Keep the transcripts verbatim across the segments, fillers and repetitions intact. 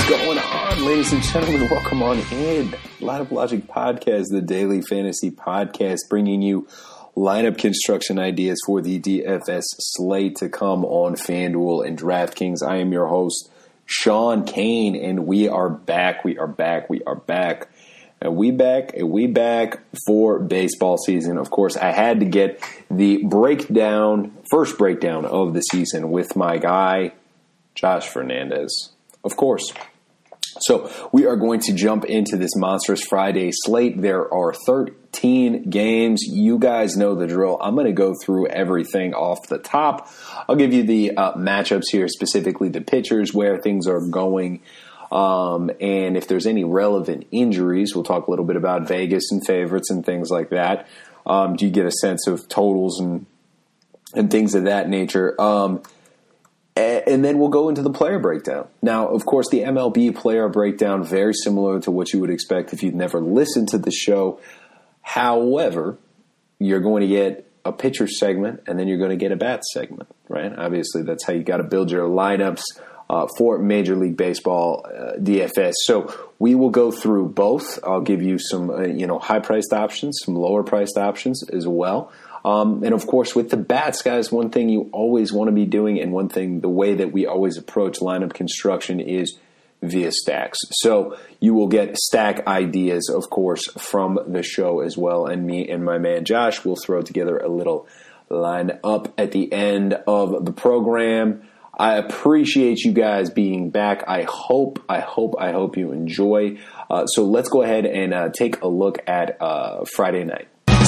is going on, ladies and gentlemen? Welcome on in. Lineup Logic Podcast, the daily fantasy podcast, bringing you lineup construction ideas for the D F S slate to come on FanDuel and DraftKings. I am your host, Sean Kane, and we are back. We are back. We are back. And we back. And we back for baseball season. Of course, I had to get the breakdown, first breakdown of the season with my guy, Josh Fernandez. Of course. So we are going to jump into this monstrous Friday slate. There are thirteen games. You guys know the drill. I'm going to go through everything off the top. I'll give you the uh, matchups here, specifically the pitchers, where things are going. Um, and if there's any relevant injuries, we'll talk a little bit about Vegas and favorites and things like that. Um, do you get a sense of totals and and things of that nature? Um And then we'll go into the player breakdown. Now, of course, the M L B player breakdown, very similar to what you would expect if you'd never listened to the show. However, you're going to get a pitcher segment, and then you're going to get a bat segment, right? Obviously, that's how you got to build your lineups uh, for Major League Baseball uh, D F S. So we will go through both. I'll give you some, uh, you know, high-priced options, some lower-priced options as well. Um, and, of course, with the bats, guys, one thing you always want to be doing, and one thing, the way that we always approach lineup construction is via stacks. So you will get stack ideas, of course, from the show as well. And me and my man Josh will throw together a little line up at the end of the program. I appreciate you guys being back. I hope, I hope, I hope you enjoy. Uh, so let's go ahead and uh, take a look at uh, Friday night.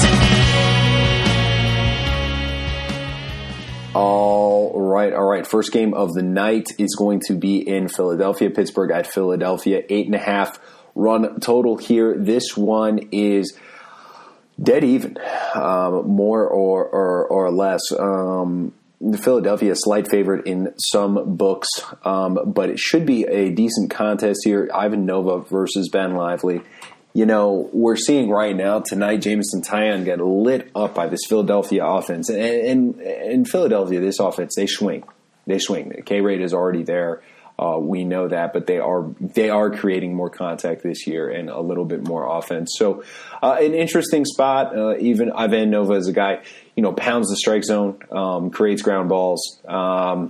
All right, all right. First game of the night is going to be in Philadelphia. Pittsburgh at Philadelphia. Eight and a half run total here. This one is dead even, um, more or or, or less. Um, Philadelphia, a slight favorite in some books, um, but it should be a decent contest here. Ivan Nova versus Ben Lively. You know, we're seeing right now tonight, Jameson Taillon get lit up by this Philadelphia offense. And in and Philadelphia, this offense, they swing. They swing. The K rate is already there. Uh, we know that, but they are they are creating more contact this year and a little bit more offense. So uh, an interesting spot. Uh, even Ivan Nova is a guy, you know, pounds the strike zone, um, creates ground balls. Um,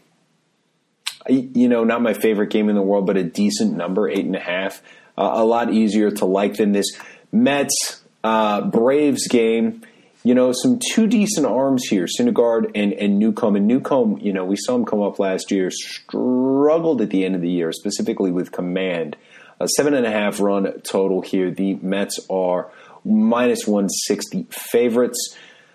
you know, not my favorite game in the world, but a decent number, eight and a half. Uh, a lot easier to like than this Mets uh, Braves game. You know, some two decent arms here, Syndergaard and, and Newcomb. And Newcomb, you know, we saw him come up last year, struggled at the end of the year, specifically with command. A seven and a half run total here. The Mets are minus one sixty favorites.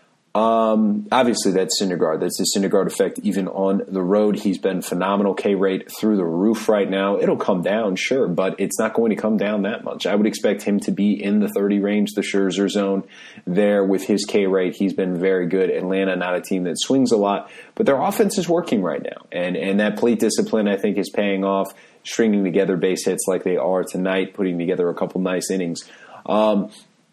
Um, obviously, that's Syndergaard. That's the Syndergaard effect even on the road. He's been phenomenal. K rate through the roof right now. It'll come down, sure, but it's not going to come down that much. I would expect him to be in the thirty range, the Scherzer zone there with his K rate. He's been very good. Atlanta, not a team that swings a lot, but their offense is working right now. And, and that plate discipline, I think, is paying off, stringing together base hits like they are tonight, putting together a couple nice innings. Um,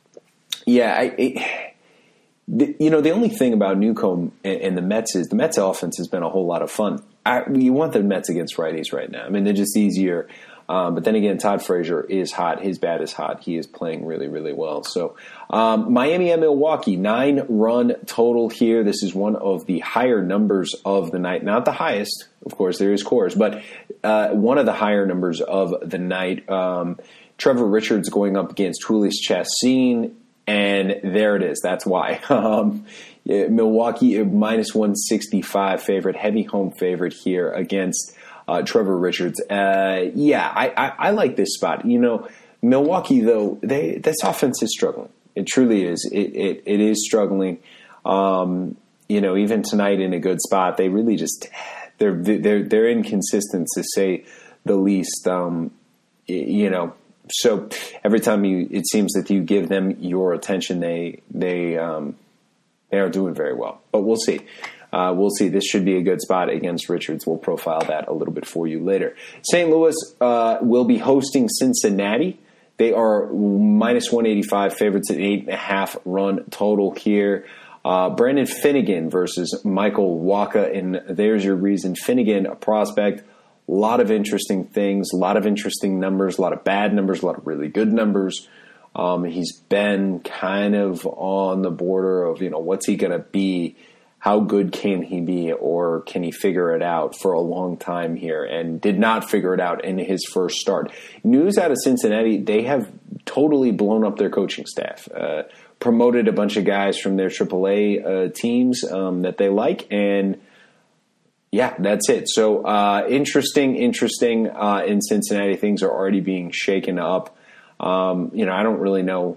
yeah, I... It, The, you know, the only thing about Newcomb and, and the Mets is the Mets offense has been a whole lot of fun. I, you want the Mets against righties right now. I mean, they're just easier. Um, but then again, Todd Frazier is hot. His bat is hot. He is playing really, really well. So um, Miami and Milwaukee, nine-run total here. This is one of the higher numbers of the night. Not the highest. Of course, there is cores. But uh, one of the higher numbers of the night. Um, Trevor Richards going up against Jhoulys Chacin. And there it is. That's why. Um, yeah, Milwaukee, a minus one sixty-five favorite, heavy home favorite here against uh, Trevor Richards. Uh, yeah, I, I, I like this spot. You know, Milwaukee, though, they this offense is struggling. It truly is. It it, it is struggling. Um, you know, even tonight in a good spot, they really just they're they're they're inconsistent to say the least. Um, you know. So every time you, it seems that you give them your attention, they they um, they are doing very well. But we'll see. Uh, we'll see. This should be a good spot against Richards. We'll profile that a little bit for you later. Saint Louis uh, will be hosting Cincinnati. They are minus one eighty-five favorites at eight and a half run total here. Uh, Brandon Finnegan versus Michael Wacha, and there's your reason. Finnegan, a prospect, A lot of interesting things, a lot of interesting numbers, a lot of bad numbers, a lot of really good numbers. Um, he's been kind of on the border of, you know, what's he going to be? How good can he be, or can he figure it out for a long time here? And did not figure it out in his first start. News out of Cincinnati, they have totally blown up their coaching staff. Uh, promoted a bunch of guys from their triple A uh, teams um, that they like, and yeah, that's it. So uh, interesting, interesting uh, in Cincinnati. Things are already being shaken up. Um, you know, I don't really know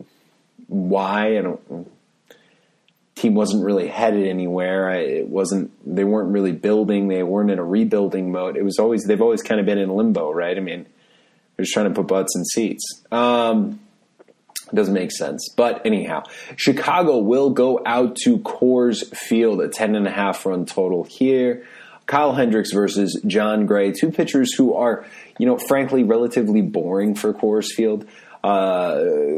why. I don't. Team wasn't really headed anywhere. I, it wasn't. They weren't really building. They weren't in a rebuilding mode. It was always. They've always kind of been in limbo, right? I mean, they're just trying to put butts in seats. Um, it doesn't make sense. But anyhow, Chicago will go out to Coors Field, a ten and a half run total here. Kyle Hendricks versus Jon Gray, two pitchers who are, you know, frankly, relatively boring for Coors Field. Uh,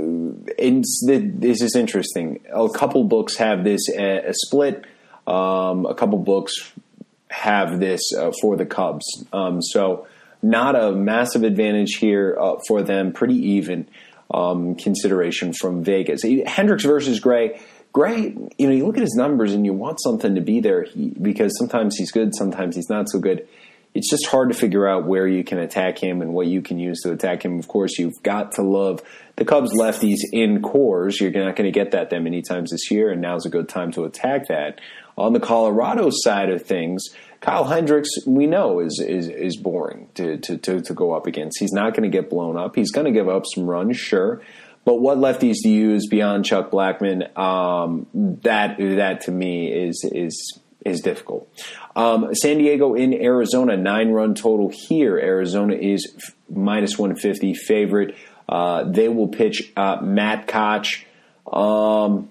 it's, this is interesting. A couple books have this a, a split. Um, a couple books have this uh, for the Cubs. Um, so not a massive advantage here uh, for them. Pretty even um, consideration from Vegas. Hendricks versus Gray. Gray, you know, you look at his numbers and you want something to be there he, because sometimes he's good, sometimes he's not so good. It's just hard to figure out where you can attack him and what you can use to attack him. Of course, you've got to love the Cubs lefties in Coors. You're not going to get that that many times this year, and now's a good time to attack that. On the Colorado side of things, Kyle Hendricks, we know, is is, is boring to, to, to, to go up against. He's not going to get blown up. He's going to give up some runs, sure. But what lefties do you use beyond Chuck Blackmon? Um, that that to me is is is difficult. Um, San Diego in Arizona, nine run total here. Arizona is f- minus one fifty favorite. Uh, they will pitch uh, Matt Koch. Um,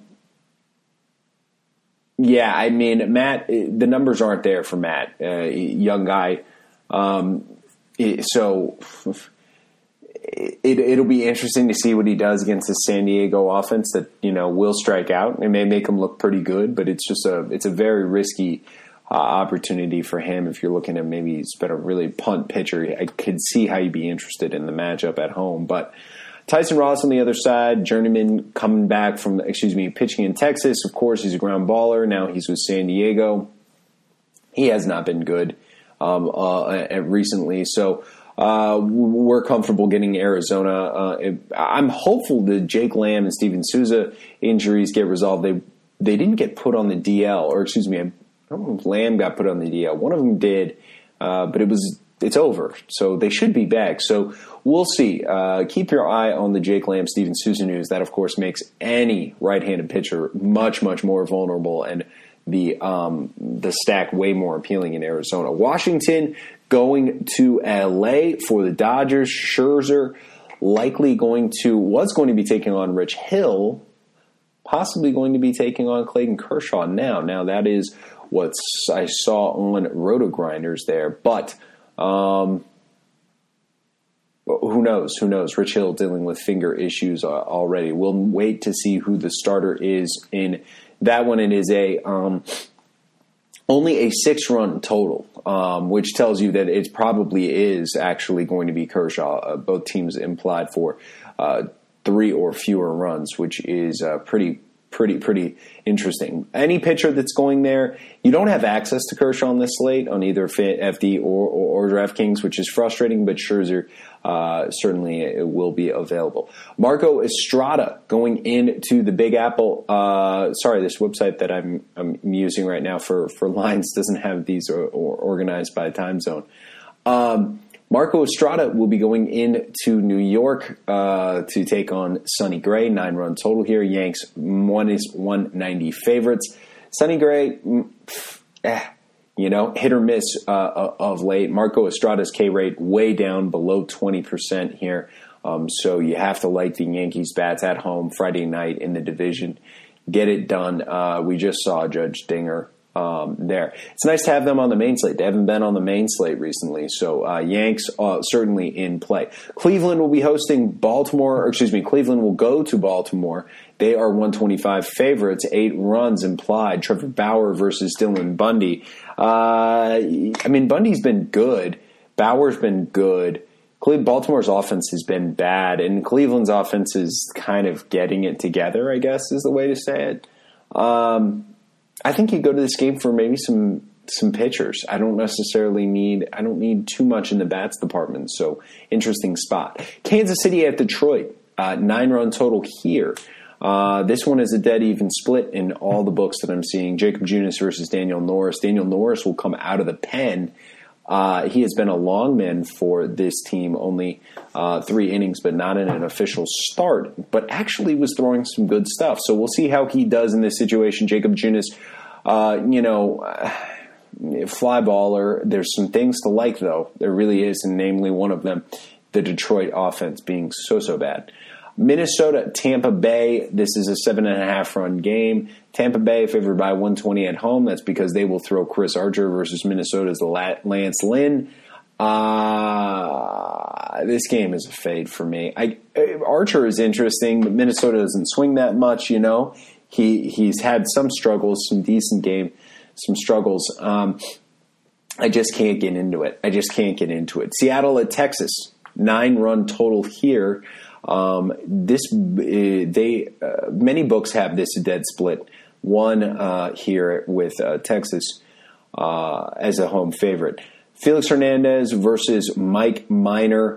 yeah, I mean Matt. The numbers aren't there for Matt, uh, young guy. Um, so. It, it'll be interesting to see what he does against the San Diego offense that, you know, will strike out. It may make him look pretty good, but it's just a it's a very risky uh, opportunity for him. If you're looking at maybe he's been a really punt pitcher, I could see how you'd be interested in the matchup at home. But Tyson Ross on the other side, journeyman coming back from, excuse me, pitching in Texas. Of course, he's a ground baller. Now he's with San Diego. He has not been good um, uh, recently, so. Uh, we're comfortable getting Arizona. Uh, it, I'm hopeful that Jake Lamb and Steven Souza injuries get resolved. They they didn't get put on the D L, or excuse me, I don't know if Lamb got put on the D L. One of them did, uh, but it was it's over, so they should be back. So we'll see. Uh, keep your eye on the Jake Lamb, Steven Souza news. That, of course, makes any right-handed pitcher much, much more vulnerable, and the um, the stack way more appealing in Arizona. Washington going to L A for the Dodgers. Scherzer likely going to was going to be taking on Rich Hill, possibly going to be taking on Clayton Kershaw now. Now that is what I saw on Roto Grinders there, but um, who knows? Who knows? Rich Hill dealing with finger issues already. We'll wait to see who the starter is in that one. It is a um, only a six-run total, um, which tells you that it probably is actually going to be Kershaw. Uh, both teams implied for uh, three or fewer runs, which is uh, pretty, pretty, pretty interesting. Any pitcher that's going there, you don't have access to Kershaw on this slate on either F D or, or, or DraftKings, which is frustrating, but Scherzer uh, certainly it will be available. Marco Estrada going into the Big Apple. Uh, sorry, this website that I'm, I'm using right now for, for lines doesn't have these or, or organized by time zone. Um, Marco Estrada will be going into New York uh, to take on Sonny Gray. Nine-run total here. Yanks one is one ninety favorites. Sonny Gray, eh, you know, hit or miss uh, of late. Marco Estrada's K rate way down below twenty percent here. Um, so you have to like the Yankees bats at home Friday night in the division. Get it done. Uh, we just saw Judge Dinger um, there. It's nice to have them on the main slate. They haven't been on the main slate recently. So uh, Yanks uh, certainly in play. Cleveland will be hosting Baltimore, or excuse me, Cleveland will go to Baltimore. They are one twenty-five favorites, eight runs implied. Trevor Bauer versus Dylan Bundy. Uh, I mean, Bundy's been good, Bauer's been good. Baltimore's offense has been bad, and Cleveland's offense is kind of getting it together, I guess is the way to say it. Um, I think you go to this game for maybe some some pitchers. I don't necessarily need I don't need too much in the bats department, so interesting spot. Kansas City at Detroit, uh, nine-run total here. Uh, this one is a dead even split in all the books that I'm seeing. Jacob Junis versus Daniel Norris. Daniel Norris will come out of the pen. Uh, he has been a long man for this team, only uh, three innings, but not in an official start, but actually was throwing some good stuff. So we'll see how he does in this situation. Jacob Junis, uh, you know, fly baller. There's some things to like, though. There really is, and namely one of them, the Detroit offense being so, so bad. Minnesota, Tampa Bay. This is a seven and a half run game. Tampa Bay favored by one twenty at home. That's because they will throw Chris Archer versus Minnesota's Lance Lynn. Uh, this game is a fade for me. I, Archer is interesting, but Minnesota doesn't swing that much. You know, he he's had some struggles, some decent game, some struggles. Um, I just can't get into it. I just can't get into it. Seattle at Texas, nine run total here. Um, this uh, they uh, many books have this a dead split. One uh, here with uh, Texas uh, as a home favorite. Felix Hernandez versus Mike Minor.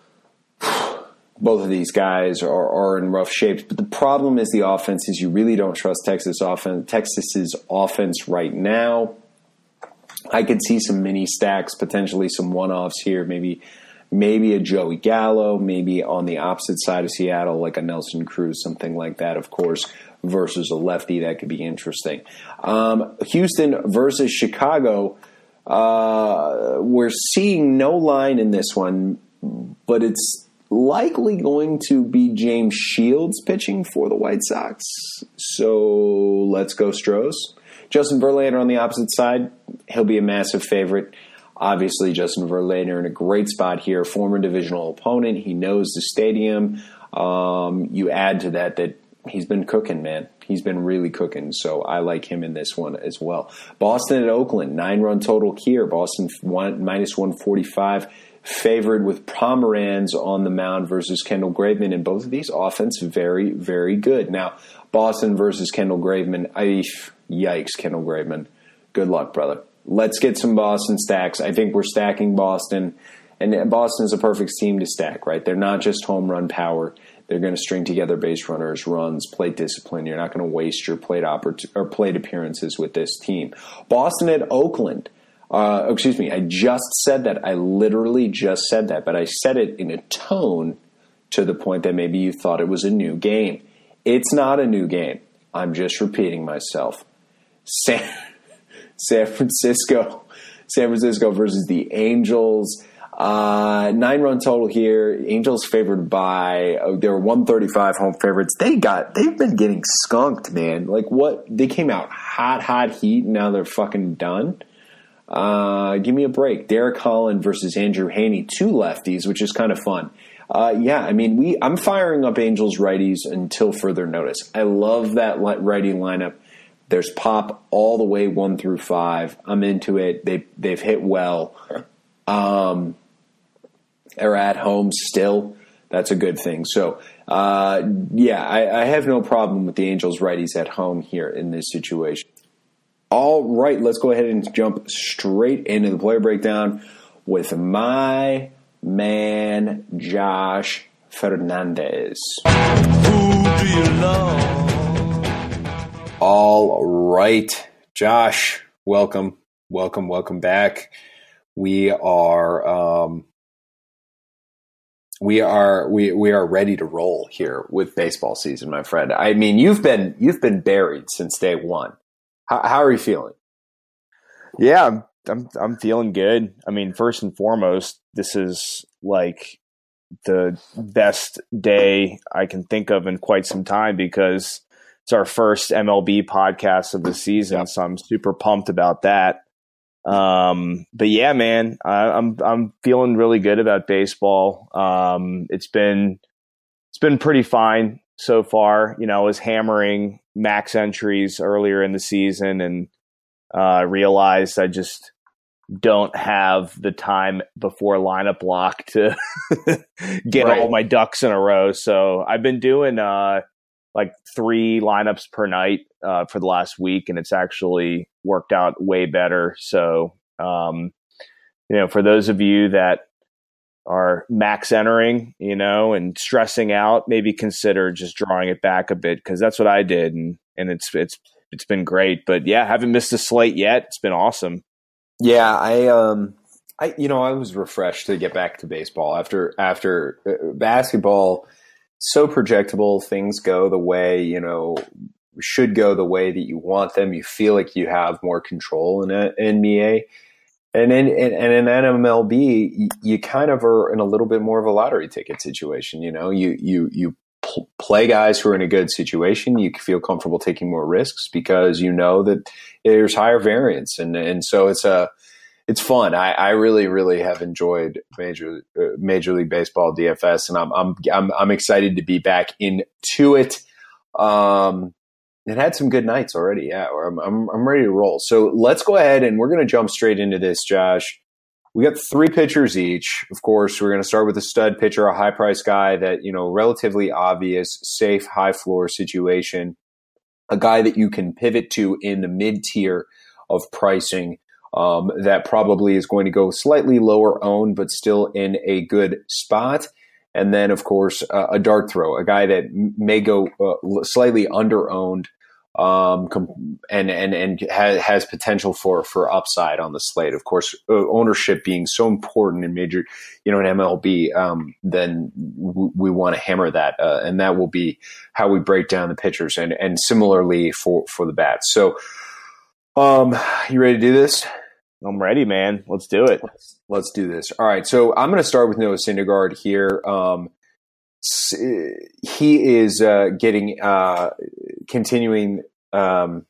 Both of these guys are, are in rough shape, but the problem is the offense is you really don't trust Texas offense. Texas's offense right now. I could see some mini stacks, potentially some one-offs here, maybe. Maybe a Joey Gallo, maybe on the opposite side of Seattle, like a Nelson Cruz, something like that, of course, versus a lefty. That could be interesting. Um, Houston versus Chicago. Uh, we're seeing no line in this one, but it's likely going to be James Shields pitching for the White Sox. So let's go Stros. Justin Verlander on the opposite side. He'll be a massive favorite. Obviously, Justin Verlander in a great spot here, former divisional opponent. He knows the stadium. Um, you add to that that he's been cooking, man. He's been really cooking, so I like him in this one as well. Boston at Oakland, nine-run total here. Boston one, minus one forty-five, favored with Pomeranz on the mound versus Kendall Graveman, and both of these offense very, very good. Now, Boston versus Kendall Graveman, I, yikes, Kendall Graveman. Good luck, brother. Let's get some Boston stacks. I think we're stacking Boston, and Boston is a perfect team to stack, right? They're not just home run power. They're going to string together base runners, runs, plate discipline. You're not going to waste your plate oppor- or plate appearances with this team. Boston at Oakland. Uh, excuse me, I just said that. I literally just said that, but I said it in a tone to the point that maybe you thought it was a new game. It's not a new game. I'm just repeating myself. San, San Francisco, San Francisco versus the Angels. Uh, nine run total here. Angels favored by uh, they were one thirty-five home favorites. They got they've been getting skunked, man. Like what? They came out hot, hot heat. And now they're fucking done. Uh, give me a break. Derek Holland versus Andrew Haney, two lefties, which is kind of fun. Uh, yeah, I mean, we I'm firing up Angels righties until further notice. I love that righty lineup. There's pop all the way one through five. I'm into it. They they've hit well. Um, they're at home still. That's a good thing. So, uh, yeah, I, I have no problem with the Angels righties at home here in this situation. All right, let's go ahead and jump straight into the player breakdown with my man Josh Fernandez. Who do you love? All right, Josh, welcome, welcome, welcome back. We are, um, we are, we we are ready to roll here with baseball season, my friend. I mean, you've been you've been buried since day one. How, how are you feeling? Yeah, I'm, I'm I'm feeling good. I mean, first and foremost, this is like the best day I can think of in quite some time because it's our first M L B podcast of the season, yep. So I'm super pumped about that. Um, but yeah, man, I, I'm I'm feeling really good about baseball. Um, it's been it's been pretty fine so far. You know, I was hammering max entries earlier in the season and uh, realized I just don't have the time before lineup block to get right. all my ducks in a row. So I've been doing uh, like three lineups per night uh, for the last week, and it's actually worked out way better. So, um, you know, for those of you that are max entering, you know, and stressing out, maybe consider just drawing it back a bit, because that's what I did, and and it's it's it's been great. But yeah, haven't missed a slate yet. It's been awesome. Yeah, I um, I you know, I was refreshed to get back to baseball after after uh, basketball. So projectable, things go the way you know should go the way that you want them. You feel like you have more control in a N B A. And in, and in N M L B, you, you kind of are in a little bit more of a lottery ticket situation. You know, you you you pl- play guys who are in a good situation. You feel comfortable taking more risks because you know that there's higher variance, and and so it's a it's fun. I, I really really have enjoyed Major uh, Major League Baseball D F S, and I'm I'm I'm, I'm excited to be back into it. Um, It had some good nights already. Yeah, I'm, I'm I'm ready to roll. So let's go ahead and we're going to jump straight into this, Josh. We got three pitchers each. Of course, we're going to start with a stud pitcher, a high price guy that, you know, relatively obvious, safe, high floor situation, a guy that you can pivot to in the mid tier of pricing. Um, that probably is going to go slightly lower owned, but still in a good spot. And then, of course, uh, a dart throw, a guy that m- may go uh, slightly under owned. Um, com- and, and, and has, has potential for, for upside on the slate. Of course, uh, ownership being so important in major, you know, in M L B, um, then w- we want to hammer that. Uh, and that will be how we break down the pitchers, and, and similarly for, for the bats. So, um, you ready to do this? I'm ready, man. Let's do it. Let's, let's do this. All right. So I'm going to start with Noah Syndergaard here. Um, he is uh, getting uh, continuing um,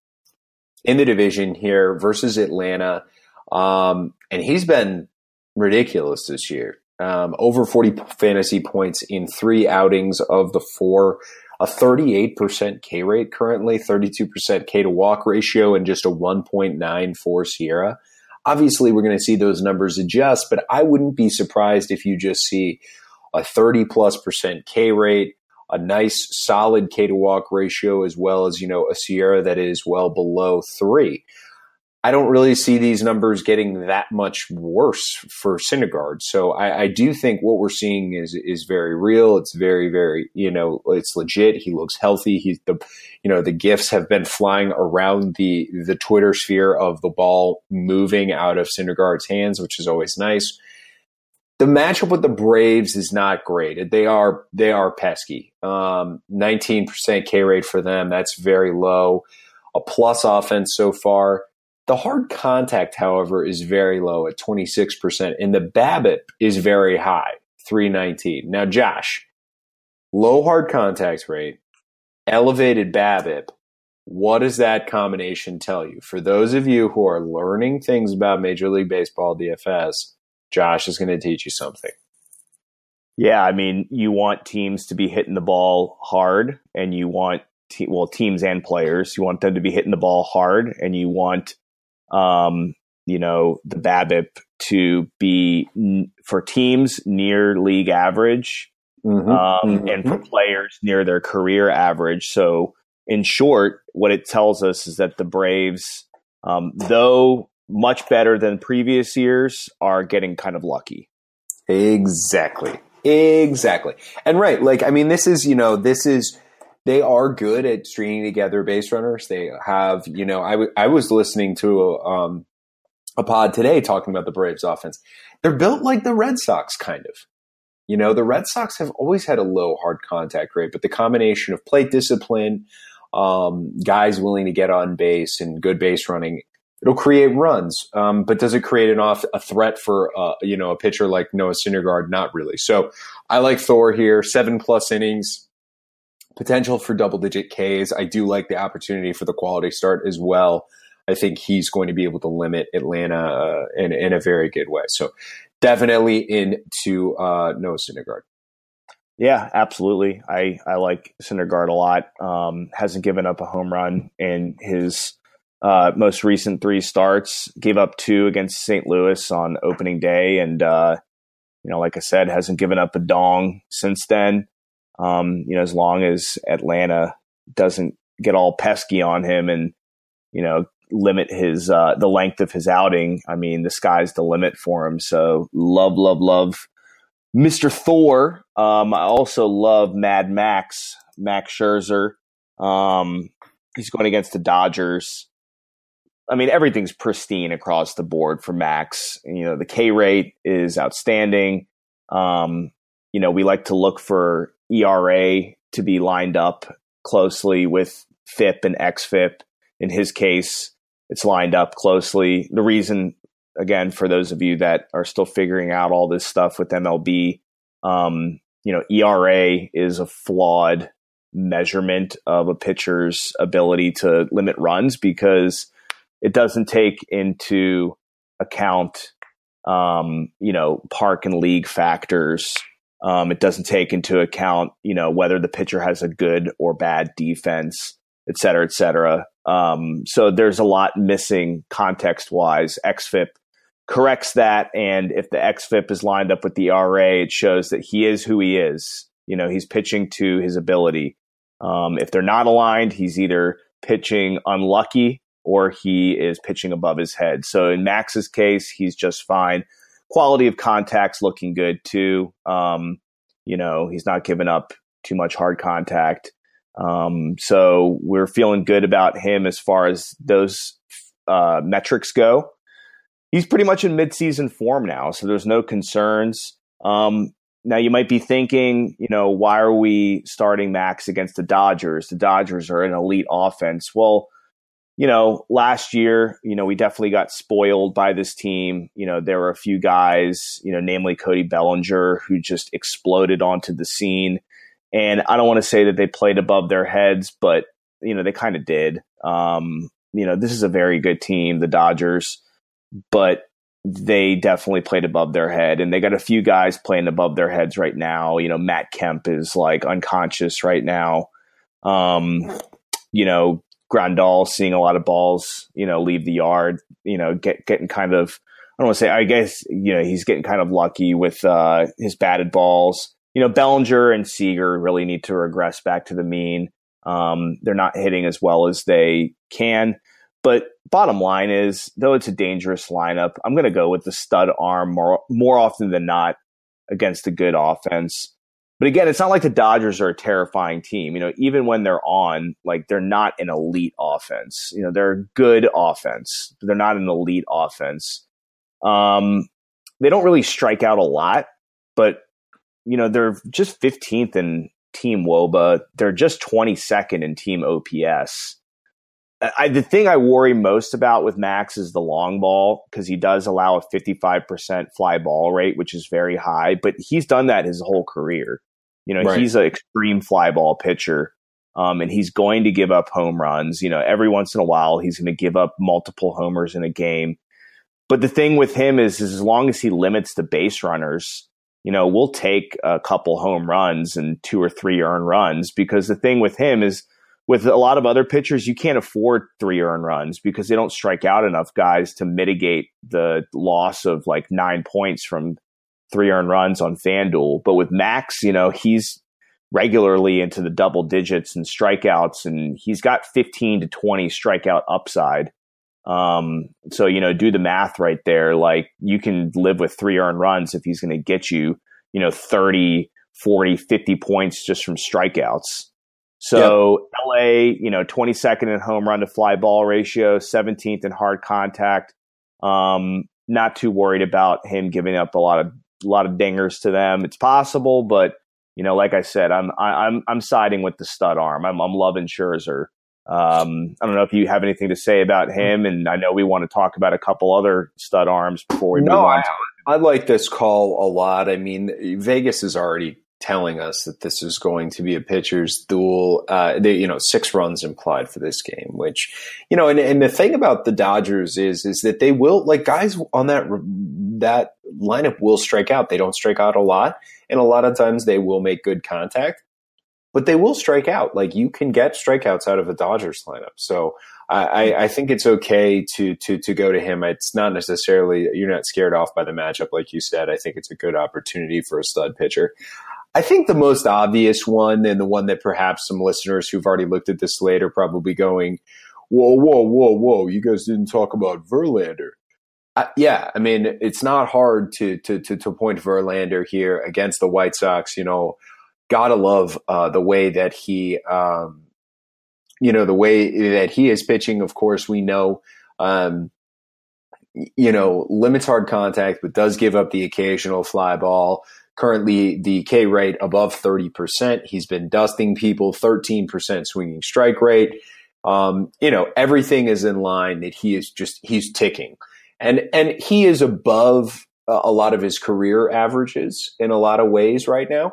in the division here versus Atlanta, um, and he's been ridiculous this year. Um, over forty fantasy points in three outings of the four, a thirty-eight percent K rate currently, thirty-two percent K to walk ratio, and just a one point nine four Sierra. Obviously, we're going to see those numbers adjust, but I wouldn't be surprised if you just see a thirty plus percent K rate, a nice solid K to walk ratio, as well as, you know, a Sierra that is well below three. I don't really see these numbers getting that much worse for Syndergaard. So I, I do think what we're seeing is is very real. It's very, very, you know, it's legit. He looks healthy. He's the, you know, the gifs have been flying around the the Twitter sphere of the ball moving out of Syndergaard's hands, which is always nice. The matchup with the Braves is not great. They are they are pesky. Um, nineteen percent K rate for them. That's very low. A plus offense so far. The hard contact, however, is very low at twenty-six percent, and the BABIP is very high, three nineteen. Now, Josh, low hard contact rate, elevated BABIP. What does that combination tell you? For those of you who are learning things about Major League Baseball D F S, Josh is going to teach you something. Yeah, I mean, you want teams to be hitting the ball hard, and you want, te- well, teams and players, you want them to be hitting the ball hard, and you want, um, you know, the BABIP to be, n- for teams, near league average, Mm-hmm, um, mm-hmm. and for players, near their career average. So, in short, what it tells us is that the Braves, um, though much better than previous years, are getting kind of lucky. Exactly. Exactly. And right, like, I mean, this is, you know, this is, they are good at stringing together base runners. They have, you know, I, w- I was listening to a, um, a pod today talking about the Braves offense. They're built like the Red Sox, kind of. You know, the Red Sox have always had a low hard contact rate, but the combination of plate discipline, um, guys willing to get on base, and good base running, it'll create runs. Um, but does it create an off a threat for, uh, you know, a pitcher like Noah Syndergaard? Not really. So I like Thor here, seven plus innings, potential for double digit Ks. I do like the opportunity for the quality start as well. I think he's going to be able to limit Atlanta uh, in, in a very good way. So definitely into uh, Noah Syndergaard. Yeah, absolutely. I, I like Syndergaard a lot. Um, hasn't given up a home run in his uh, most recent three starts. Gave up two against Saint Louis on opening day, and uh, you know, like I said, hasn't given up a dong since then. Um, you know, as long as Atlanta doesn't get all pesky on him and, you know, limit his uh, the length of his outing, I mean, the sky's the limit for him. So love, love, love Mister Thor. Um, I also love Mad Max, Max Scherzer. Um, he's going against the Dodgers. I mean, everything's pristine across the board for Max. You know, the K rate is outstanding. Um, you know, we like to look for E R A to be lined up closely with F I P and X F I P. In his case, it's lined up closely. The reason, again, for those of you that are still figuring out all this stuff with M L B, um, you know, E R A is a flawed measurement of a pitcher's ability to limit runs because it doesn't take into account, um, you know, park and league factors. Um, it doesn't take into account, you know, whether the pitcher has a good or bad defense, et cetera, et cetera. Um, so there's a lot missing context-wise. X F I P corrects that, and if the X F I P is lined up with the E R A, it shows that he is who he is. You know, he's pitching to his ability. Um, if they're not aligned, he's either pitching unlucky or he is pitching above his head. So in Max's case, he's just fine. Quality of contact's looking good too. Um, you know, he's not giving up too much hard contact. Um, so we're feeling good about him as far as those uh, metrics go. He's pretty much in midseason form now, so there's no concerns. Um, now you might be thinking, you know, why are we starting Max against the Dodgers? The Dodgers are an elite offense. Well, you know, last year, you know, we definitely got spoiled by this team. You know, there were a few guys, you know, namely Cody Bellinger, who just exploded onto the scene. And I don't want to say that they played above their heads, but, you know, they kind of did. Um, you know, this is a very good team, the Dodgers, but they definitely played above their head. And they got a few guys playing above their heads right now. You know, Matt Kemp is like unconscious right now. Um, you know, Grandal seeing a lot of balls, you know, leave the yard, you know, get, getting kind of, I don't want to say, I guess, you know, he's getting kind of lucky with uh, his batted balls. You know, Bellinger and Seager really need to regress back to the mean. Um, they're not hitting as well as they can. But bottom line is, though it's a dangerous lineup, I'm going to go with the stud arm more, more often than not against a good offense. But again, it's not like the Dodgers are a terrifying team. You know, even when they're on, like, they're not an elite offense. You know, they're a good offense, but they're not an elite offense. Um, they don't really strike out a lot, but, you know, they're just fifteenth in team W O B A. They're just twenty-second in team O P S. I, the thing I worry most about with Max is the long ball, because he does allow a fifty-five percent fly ball rate, which is very high, but he's done that his whole career. You know, right. He's an extreme fly ball pitcher, um, and he's going to give up home runs. You know, every once in a while, he's going to give up multiple homers in a game. But the thing with him is, is as long as he limits the base runners, you know, we'll take a couple home runs and two or three earned runs, because the thing with him is, with a lot of other pitchers, you can't afford three earned runs because they don't strike out enough guys to mitigate the loss of like nine points from three earned runs on FanDuel. But with Max, you know, he's regularly into the double digits and strikeouts, and he's got fifteen to twenty strikeout upside. Um, so, you know, do the math right there. Like, you can live with three earned runs if he's going to get you, you know, thirty, forty, fifty points just from strikeouts. So yep. L A, you know, twenty-second in home run to fly ball ratio, seventeenth in hard contact. Um, not too worried about him giving up a lot of a lot of dingers to them. It's possible, but you know, like I said, I'm I, I'm I'm siding with the stud arm. I'm I'm loving Scherzer. Um, I don't know if you have anything to say about him, and I know we want to talk about a couple other stud arms before we no, move on. I, I like this call a lot. I mean, Vegas is already telling us that this is going to be a pitcher's duel. Uh, they, you know, six runs implied for this game, which, you know, and, and the thing about the Dodgers is, is that they will, like, guys on that, that lineup will strike out. They don't strike out a lot. And a lot of times they will make good contact, but they will strike out. Like, you can get strikeouts out of a Dodgers lineup. So I, I think it's okay to to to go to him. It's not necessarily you're not scared off by the matchup, like you said. I think it's a good opportunity for a stud pitcher. I think the most obvious one, and the one that perhaps some listeners who've already looked at this slate are probably going, "Whoa, whoa, whoa, whoa! You guys didn't talk about Verlander." Uh, yeah, I mean, it's not hard to to to, to point Verlander here against the White Sox. You know, gotta love uh, the way that he. Um, You know, the way that he is pitching, of course, we know, um, you know, limits hard contact, but does give up the occasional fly ball. Currently, the K rate above thirty percent. He's been dusting people, thirteen percent swinging strike rate. Um, you know, everything is in line that he is just, he's ticking. And, and he is above uh, a lot of his career averages in a lot of ways right now.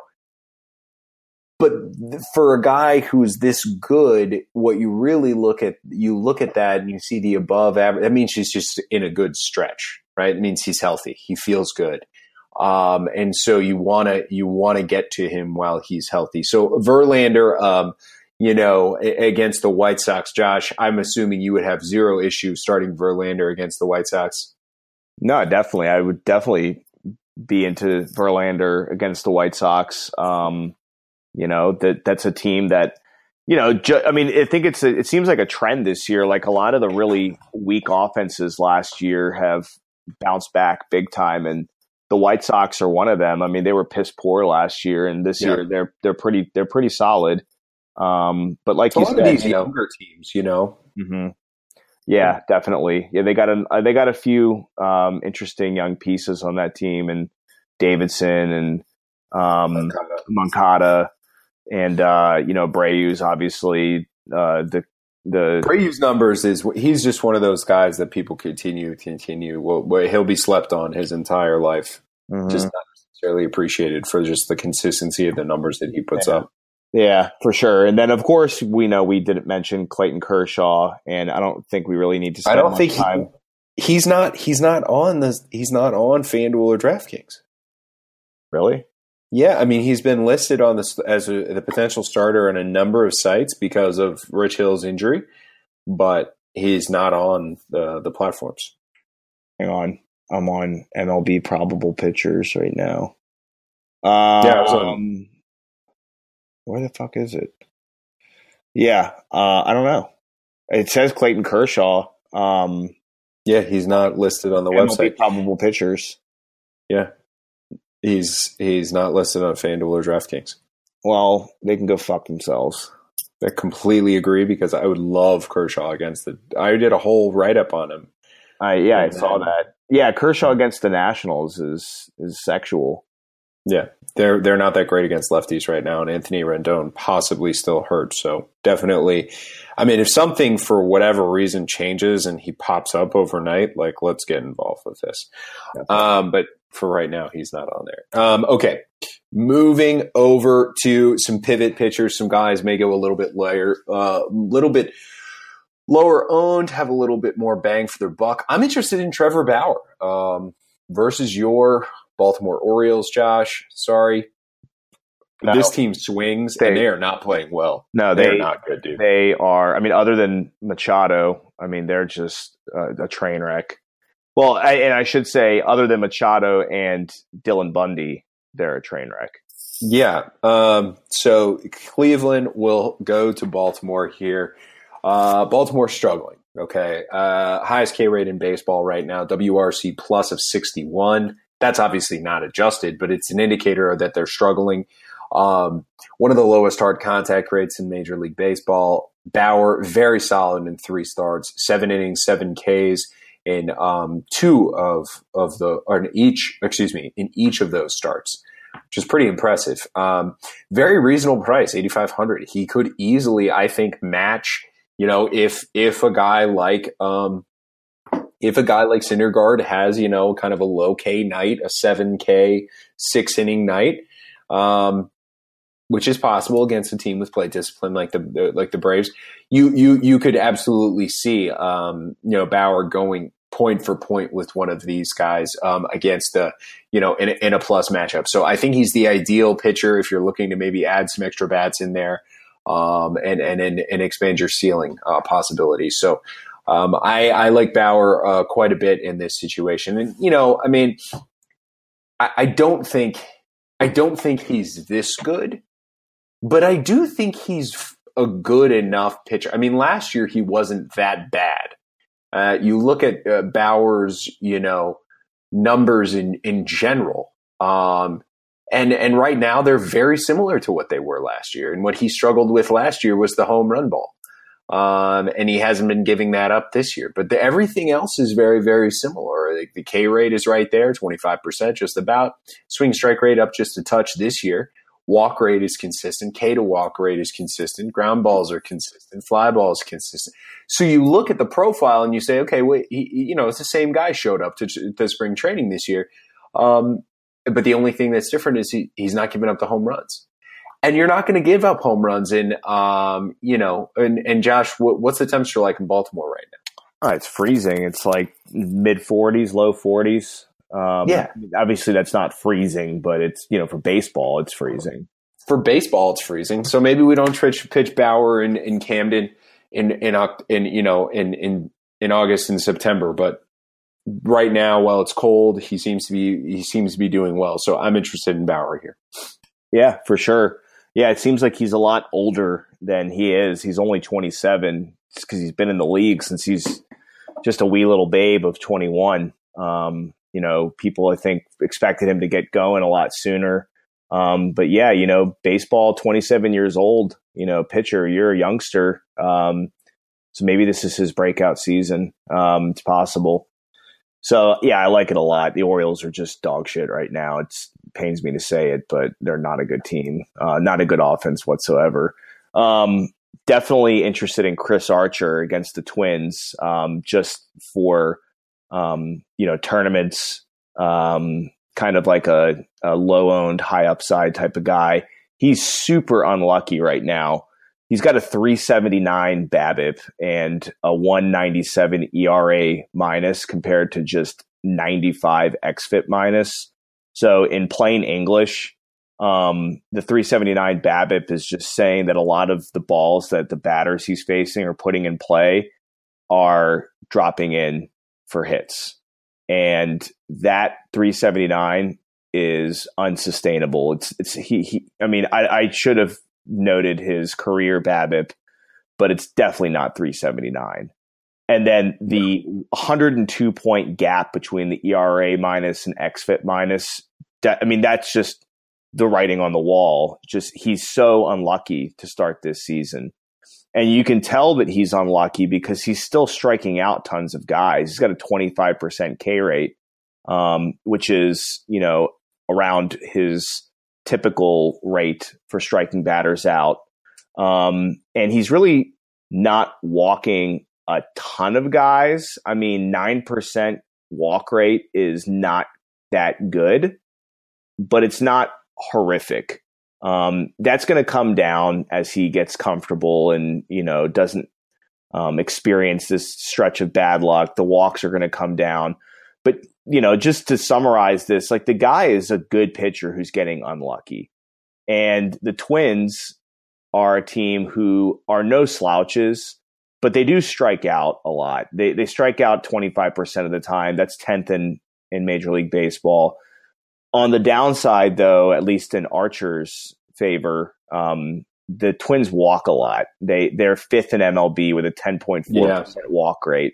But for a guy who's this good, what you really look at, you look at that and you see the above average. That means he's just in a good stretch, right? It means he's healthy. He feels good. Um, and so you want to, you want to get to him while he's healthy. So Verlander, um, you know, against the White Sox, Josh, I'm assuming you would have zero issue starting Verlander against the White Sox. No, definitely. I would definitely be into Verlander against the White Sox. Um, You know, that that's a team that, you know, ju- I mean, I think it's a, it seems like a trend this year. Like a lot of the really weak offenses last year have bounced back big time, and the White Sox are one of them. I mean, they were piss poor last year, and this yeah. year they're they're pretty they're pretty solid. Um, but like a you lot said, of these you know, younger teams, you know, mm-hmm. yeah, definitely, yeah, they got a they got a few um, interesting young pieces on that team, and Davidson and um, Moncada. Moncada. And, uh, you know, Brayu's obviously uh, the the Brayu's numbers is he's just one of those guys that people continue, continue. Well, he'll be slept on his entire life. Mm-hmm. Just not necessarily appreciated for just the consistency of the numbers that he puts yeah. up. Yeah, for sure. And then, of course, we know we didn't mention Clayton Kershaw, and I don't think we really need to spend I don't much think time. He, he's not. He's not on the. He's not on FanDuel or DraftKings. Really? Yeah, I mean, he's been listed on this as a, the potential starter on a number of sites because of Rich Hill's injury, but he's not on the the platforms. Hang on, I'm on M L B probable pitchers right now. Um, yeah, I was on. Where the fuck is it? Yeah, uh, I don't know. It says Clayton Kershaw. Um, yeah, he's not listed on the M L B website. Probable pitchers. Yeah. He's he's not listed on FanDuel or DraftKings. Well, they can go fuck themselves. I completely agree because I would love Kershaw against the. I did a whole write up on him. I yeah, and I saw then, that. Yeah, Kershaw against the Nationals is is sexual. Yeah, they're they're not that great against lefties right now, and Anthony Rendon possibly still hurt. So definitely, I mean, if something for whatever reason changes and he pops up overnight, like let's get involved with this. Um, but. For right now, he's not on there. Um, okay, moving over to some pivot pitchers. Some guys may go a little bit lower, a uh, little bit lower owned, have a little bit more bang for their buck. I'm interested in Trevor Bauer um, versus your Baltimore Orioles, Josh. Sorry. No, this team swings, they, and they are not playing well. No, they, they are not good, dude. They are, I mean, other than Machado, I mean, they're just uh, a train wreck. Well, I, and I should say, other than Machado and Dylan Bundy, they're a train wreck. Yeah. Um, so Cleveland will go to Baltimore here. Uh, Baltimore's struggling. Okay. Uh, highest K rate in baseball right now, W R C plus of sixty-one. That's obviously not adjusted, but it's an indicator that they're struggling. Um, one of the lowest hard contact rates in Major League Baseball. Bauer, very solid in three starts, seven innings, seven Ks. In um, two of of the, or in each, excuse me, in each of those starts, which is pretty impressive. Um, very reasonable price, eighty-five hundred. He could easily, I think, match. You know, if if a guy like um, if a guy like Syndergaard has, you know, kind of a low K night, a seven K six inning night, um, which is possible against a team with plate discipline like the, the like the Braves. You you you could absolutely see um, you know Bauer going point for point with one of these guys um, against the you know in a, in a plus matchup. So I think he's the ideal pitcher if you're looking to maybe add some extra bats in there. um, and, and, and, and expand your ceiling uh, possibilities. So um, I, I like Bauer uh, quite a bit in this situation. And, you know, I mean, I, I don't think I don't think he's this good, but I do think he's a good enough pitcher. I mean, last year he wasn't that bad. Uh, you look at uh, Bauer's, you know, numbers in, in general. Um, and, and right now they're very similar to what they were last year. And what he struggled with last year was the home run ball. Um, and he hasn't been giving that up this year, but the, everything else is very, very similar. The, the K rate is right there, twenty-five percent, just about. Swing strike rate up just a touch this year. Walk rate is consistent. K to walk rate is consistent. Ground balls are consistent. Fly balls consistent. So you look at the profile and you say, okay, wait, he, you know, it's the same guy showed up to, to spring training this year. Um, but the only thing that's different is he, he's not giving up the home runs. And you're not going to give up home runs in, um, you know, and, and Josh, what, what's the temperature like in Baltimore right now? Oh, it's freezing. It's like mid forties, low forties. Um, yeah. Obviously, that's not freezing, but it's, you know, for baseball, it's freezing. For baseball, it's freezing. So maybe we don't pitch, pitch Bauer in, in Camden in, in, in, you know, in, in, in August and September. But right now, while it's cold, he seems to be, he seems to be doing well. So I'm interested in Bauer here. Yeah, for sure. Yeah, it seems like he's a lot older than he is. He's only twenty-seven because he's been in the league since he's just a wee little babe of twenty-one. Um, you know, people, I think, expected him to get going a lot sooner. Um, but yeah, you know, baseball, twenty-seven years old, you know, pitcher, you're a youngster. Um, so maybe this is his breakout season. Um, it's possible. So, yeah, I like it a lot. The Orioles are just dog shit right now. It's, it pains me to say it, but they're not a good team, uh, not a good offense whatsoever. Um, definitely interested in Chris Archer against the Twins, um, just for, um, you know, tournaments, um, kind of like a, a low-owned, high upside type of guy. He's super unlucky right now. He's got a three seventy-nine BABIP and a one ninety-seven E R A minus compared to just ninety-five xFIP minus. So in plain English, um, the three seventy-nine BABIP is just saying that a lot of the balls that the batters he's facing are putting in play are dropping in for hits. And that three seventy-nine is unsustainable. It's, it's, he, he I mean, I, I should have noted his career BABIP, but it's definitely not three seventy-nine. And then the one hundred two point gap between the E R A minus and xFIP minus, that, I mean, that's just the writing on the wall. Just, he's so unlucky to start this season. And you can tell that he's unlucky because he's still striking out tons of guys. He's got a twenty-five percent K rate, um, which is, you know, around his typical rate for striking batters out. Um, and he's really not walking a ton of guys. I mean, nine percent walk rate is not that good, but it's not horrific. Um, that's going to come down as he gets comfortable and, you know, doesn't um, experience this stretch of bad luck. The walks are going to come down. But, you know, just to summarize this, like, the guy is a good pitcher who's getting unlucky. And the Twins are a team who are no slouches, but they do strike out a lot. They they strike out twenty-five percent of the time. That's tenth in, in Major League Baseball. On the downside, though, at least in Archer's favor, um, the Twins walk a lot. They, they're fifth in M L B with a ten point four percent yeah. walk rate.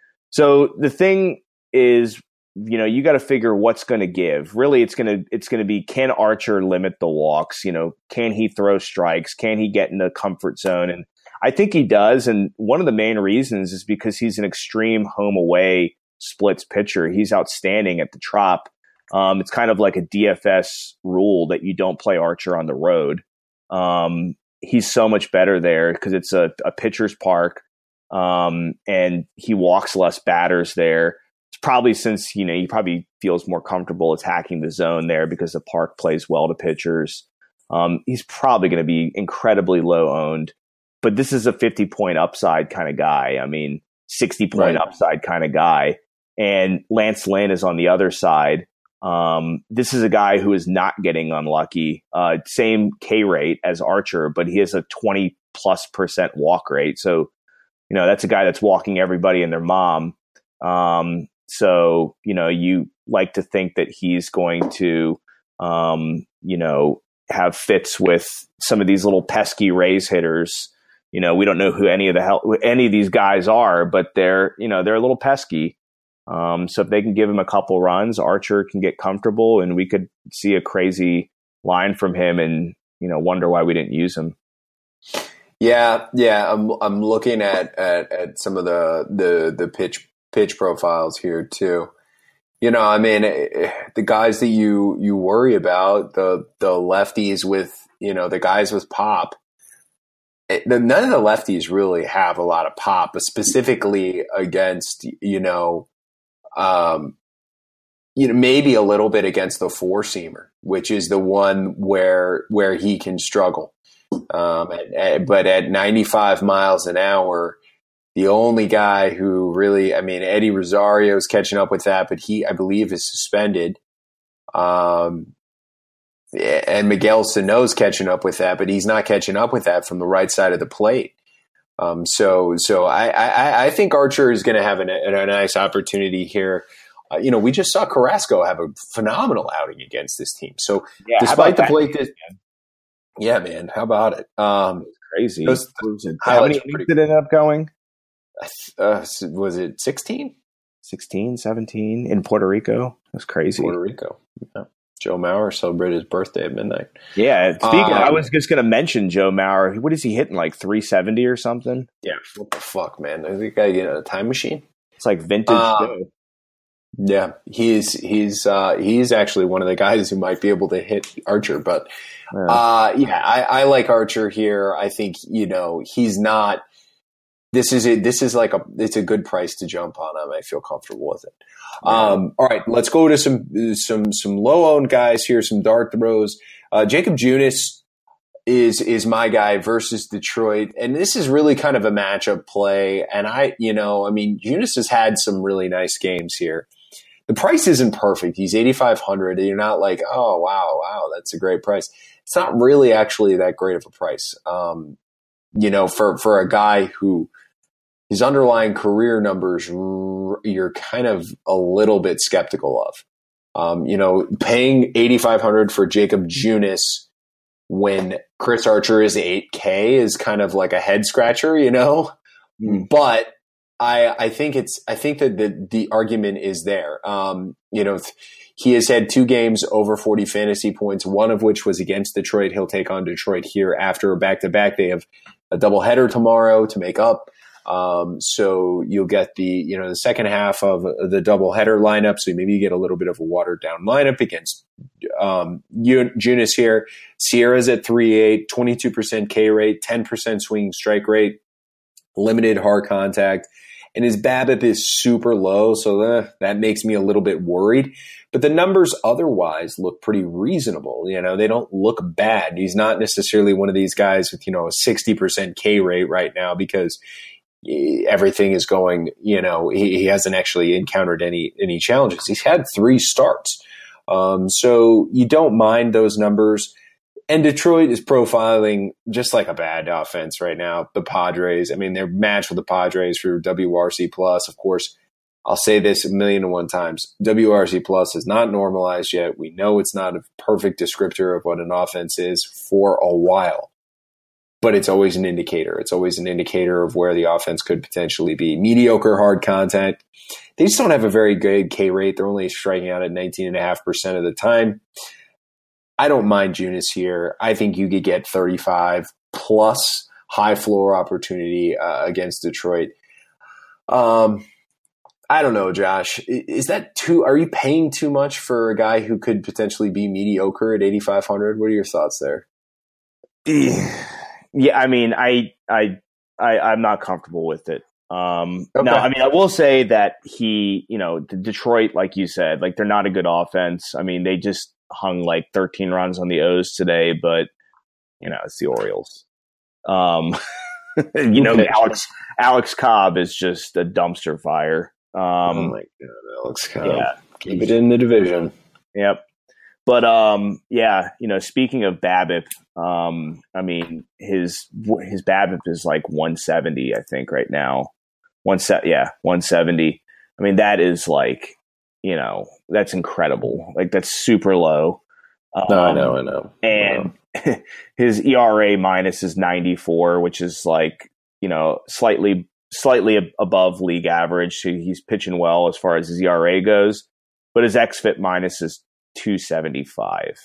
So the thing is, you know, you got to figure what's going to give. Really, it's going to it's going to be, can Archer limit the walks? You know, can he throw strikes? Can he get in the comfort zone? And I think he does. And one of the main reasons is because he's an extreme home away splits pitcher. He's outstanding at the Trop. Um, it's kind of like a D F S rule that you don't play Archer on the road. Um, he's so much better there because it's a, a pitcher's park, um, and he walks less batters there. It's probably since, you know, he probably feels more comfortable attacking the zone there because the park plays well to pitchers. Um, he's probably going to be incredibly low owned, but this is a fifty point upside kind of guy. I mean, sixty point right. upside kind of guy. And Lance Lynn is on the other side. Um, this is a guy who is not getting unlucky. Uh, same K rate as Archer, but he has a twenty plus percent walk rate. So, you know, that's a guy that's walking everybody and their mom. Um, so, you know, you like to think that he's going to, um, you know, have fits with some of these little pesky Rays hitters. You know, we don't know who any of the hell, any of these guys are, but they're, you know, they're a little pesky. Um, so if they can give him a couple runs, Archer can get comfortable, and we could see a crazy line from him and, you know, wonder why we didn't use him. Yeah, yeah. I'm I'm looking at, at, at some of the, the the pitch pitch profiles here too. You know, I mean, the guys that you you worry about, the the lefties with, you know, the guys with pop. It, none of the lefties really have a lot of pop, but specifically against, you know, um, you know, maybe a little bit against the four seamer, which is the one where where he can struggle. Um, at, at, but at ninety-five miles an hour, the only guy who really, I mean, Eddie Rosario's catching up with that, but he, I believe, is suspended. Um, and Miguel Sano's catching up with that, but he's not catching up with that from the right side of the plate. Um, so, so I, I, I think Archer is going to have an, a, a nice opportunity here. Uh, you know, we just saw Carrasco have a phenomenal outing against this team. So, yeah, despite the plate, this, yeah, man, how about it? Um, crazy. Those, how many innings did it end up going? Uh, was it sixteen? sixteen, seventeen in Puerto Rico? That's crazy. Puerto Rico. Yeah. Joe Mauer celebrated his birthday at midnight. Yeah. Speaking, um, I was just going to mention Joe Mauer. What is he hitting? Like three seventy or something? Yeah. What the fuck, man? Is the guy getting a time machine? It's like vintage uh, Joe. Yeah, he's he's uh, he's actually one of the guys who might be able to hit Archer. But yeah, uh, yeah I, I like Archer here. I think, you know, he's not. This is a, this is like a it's a good price to jump on him. I feel comfortable with it. Yeah. Um, all right, let's go to some some some low owned guys here. Some dart throws. Uh, Jacob Junis is is my guy versus Detroit, and this is really kind of a matchup play. And I, you know, I mean, Junis has had some really nice games here. The price isn't perfect. He's eighty-five hundred. And you're not like, oh, wow, wow, that's a great price. It's not really actually that great of a price. Um, you know, for, for a guy who his underlying career numbers, you're kind of a little bit skeptical of. Um, you know, paying eighty-five hundred for Jacob Junis when Chris Archer is eight K is kind of like a head scratcher, you know, mm. but I, I think it's, I think that the, the argument is there. Um, you know, th- he has had two games over forty fantasy points, one of which was against Detroit. He'll take on Detroit here after a back to back. They have a doubleheader tomorrow to make up. Um, so you'll get the, you know, the second half of the doubleheader lineup. So maybe you get a little bit of a watered down lineup against, um, Junis here. Sierra's at three eight, twenty-two percent K rate, ten percent swinging strike rate, limited hard contact. And his BABIP is super low, so uh, that makes me a little bit worried. But the numbers otherwise look pretty reasonable. You know, they don't look bad. He's not necessarily one of these guys with, you know, a sixty percent K rate right now because everything is going, you know, he, he hasn't actually encountered any any challenges. He's had three starts. Um, so you don't mind those numbers. And Detroit is profiling just like a bad offense right now. The Padres, I mean, they're matched with the Padres for W R C plus. Of course, I'll say this a million and one times. W R C plus is not normalized yet. We know it's not a perfect descriptor of what an offense is for a while, but it's always an indicator. It's always an indicator of where the offense could potentially be. Mediocre hard contact. They just don't have a very good K rate. They're only striking out at nineteen point five percent of the time. I don't mind Junis here. I think you could get thirty-five plus high floor opportunity uh, against Detroit. Um, I don't know, Josh. Is that too? Are you paying too much for a guy who could potentially be mediocre at eighty-five hundred? What are your thoughts there? Yeah, I mean, I, I, I I'm not comfortable with it. Um, okay. No, I mean, I will say that he, you know, Detroit, like you said, like they're not a good offense. I mean, they just hung like thirteen runs on the O's today, but you know, it's the Orioles. Um, you know, Alex Alex Cobb is just a dumpster fire. Um, oh my God, Alex Cobb. Yeah, keep it in the division. Yep. But um, yeah, you know, speaking of BABIP, um, I mean, his his BABIP is like one seventy, I think, right now. One set, yeah, one seventy. I mean, that is like, you know, that's incredible. Like, that's super low. Um, no, I know, I know. And wow. His E R A minus is ninety-four, which is like, you know, slightly slightly ab- above league average. So he's pitching well as far as his E R A goes, but his xFIP minus is two seventy-five.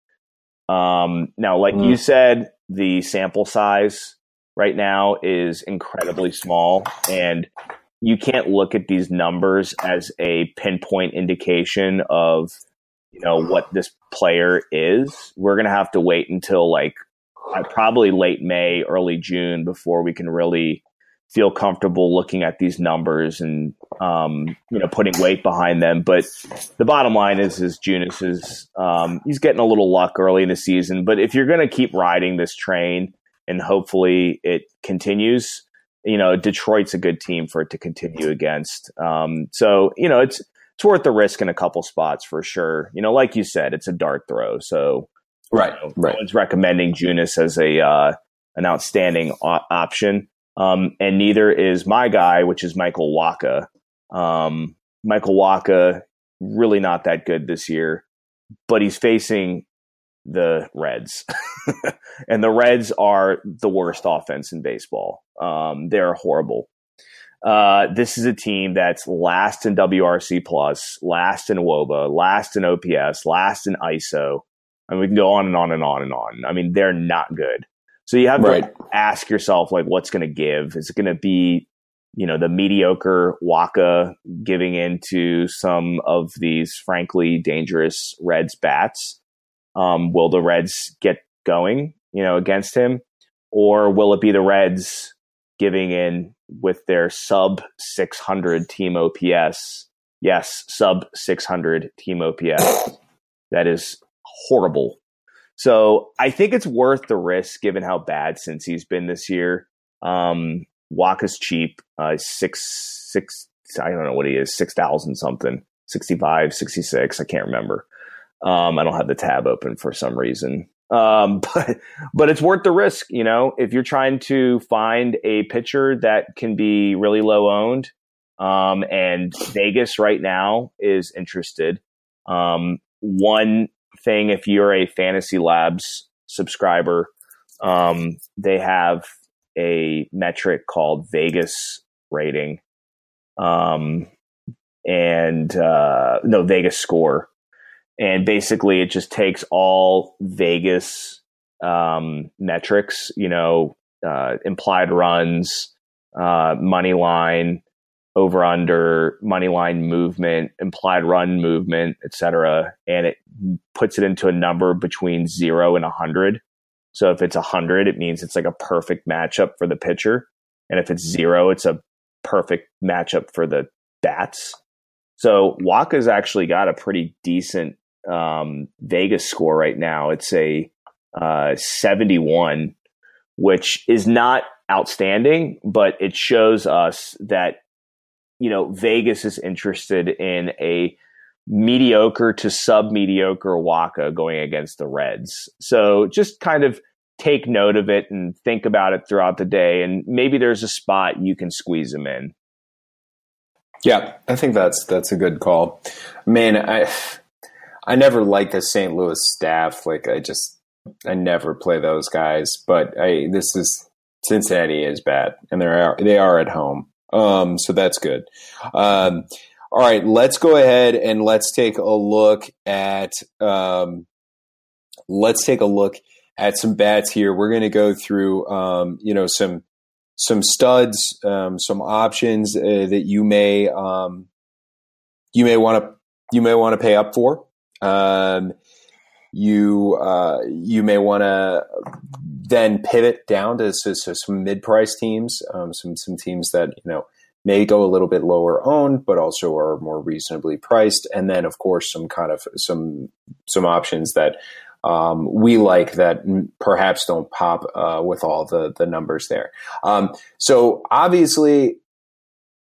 Um, now, like mm. you said, the sample size right now is incredibly small, and you can't look at these numbers as a pinpoint indication of, you know, what this player is. We're going to have to wait until like probably late May, early June before we can really feel comfortable looking at these numbers and, um, you know, putting weight behind them. But the bottom line is, is Junis is, um, he's getting a little luck early in the season. But if you're going to keep riding this train and hopefully it continues, you know, Detroit's a good team for it to continue against. Um, so, you know, it's, it's worth the risk in a couple spots for sure. You know, like you said, it's a dart throw. So, right, you know, right. No one's recommending Junis as a, uh, an outstanding o- option. Um, and neither is my guy, which is Michael Wacha. Um, Michael Wacha, really not that good this year, but he's facing the Reds. And the Reds are the worst offense in baseball. Um, they're horrible. Uh, this is a team that's last in W R C plus, last in W O B A, last in O P S, last in I S O. And we can go on and on and on and on. I mean, they're not good. So you have right. to ask yourself, like, what's going to give? Is it going to be, you know, the mediocre Wacha giving into some of these frankly dangerous Reds bats? Um, will the Reds get going, you know, against him? Or will it be the Reds giving in with their sub six hundred team O P S? Yes, sub six hundred team O P S. That is horrible. So I think it's worth the risk given how bad Cincy's been this year. Um, Wacha's cheap, uh, six, six, I don't know what he is, six thousand something, sixty-five, sixty-six. I can't remember. Um, I don't have the tab open for some reason. Um, but, but it's worth the risk. You know, if you're trying to find a pitcher that can be really low owned, um, and Vegas right now is interested. Um, one thing, if you're a Fantasy Labs subscriber, um, they have a metric called Vegas rating, um, and uh, no Vegas score, and basically it just takes all Vegas um, metrics, you know, uh, implied runs, uh, money line, over under, money line movement, implied run movement, et cetera, and it puts it into a number between zero and a hundred. So if it's a hundred, it means it's like a perfect matchup for the pitcher, and if it's zero, it's a perfect matchup for the bats. So Wacha's actually got a pretty decent um, Vegas score right now. It's a uh, seventy-one, which is not outstanding, but it shows us that, you know, Vegas is interested in a mediocre to sub-mediocre Wacha going against the Reds. So just kind of take note of it and think about it throughout the day, and maybe there's a spot you can squeeze him in. Yeah, I think that's that's a good call. Man, I I never liked the Saint Louis staff. Like, I just I never play those guys. But I this is Cincinnati is bad, and they are they are at home. Um, so that's good. Um, all right, let's go ahead and let's take a look at um, let's take a look at some bats here. We're going to go through um, you know some some studs, um, some options uh, that you may um, you may want to you may want to pay up for. Um, you uh, you may want to then pivot down to, to, to some mid-price teams, um, some some teams that you know may go a little bit lower owned, but also are more reasonably priced, and then of course some kind of some some options that um, we like that perhaps don't pop uh, with all the the numbers there. Um, so obviously,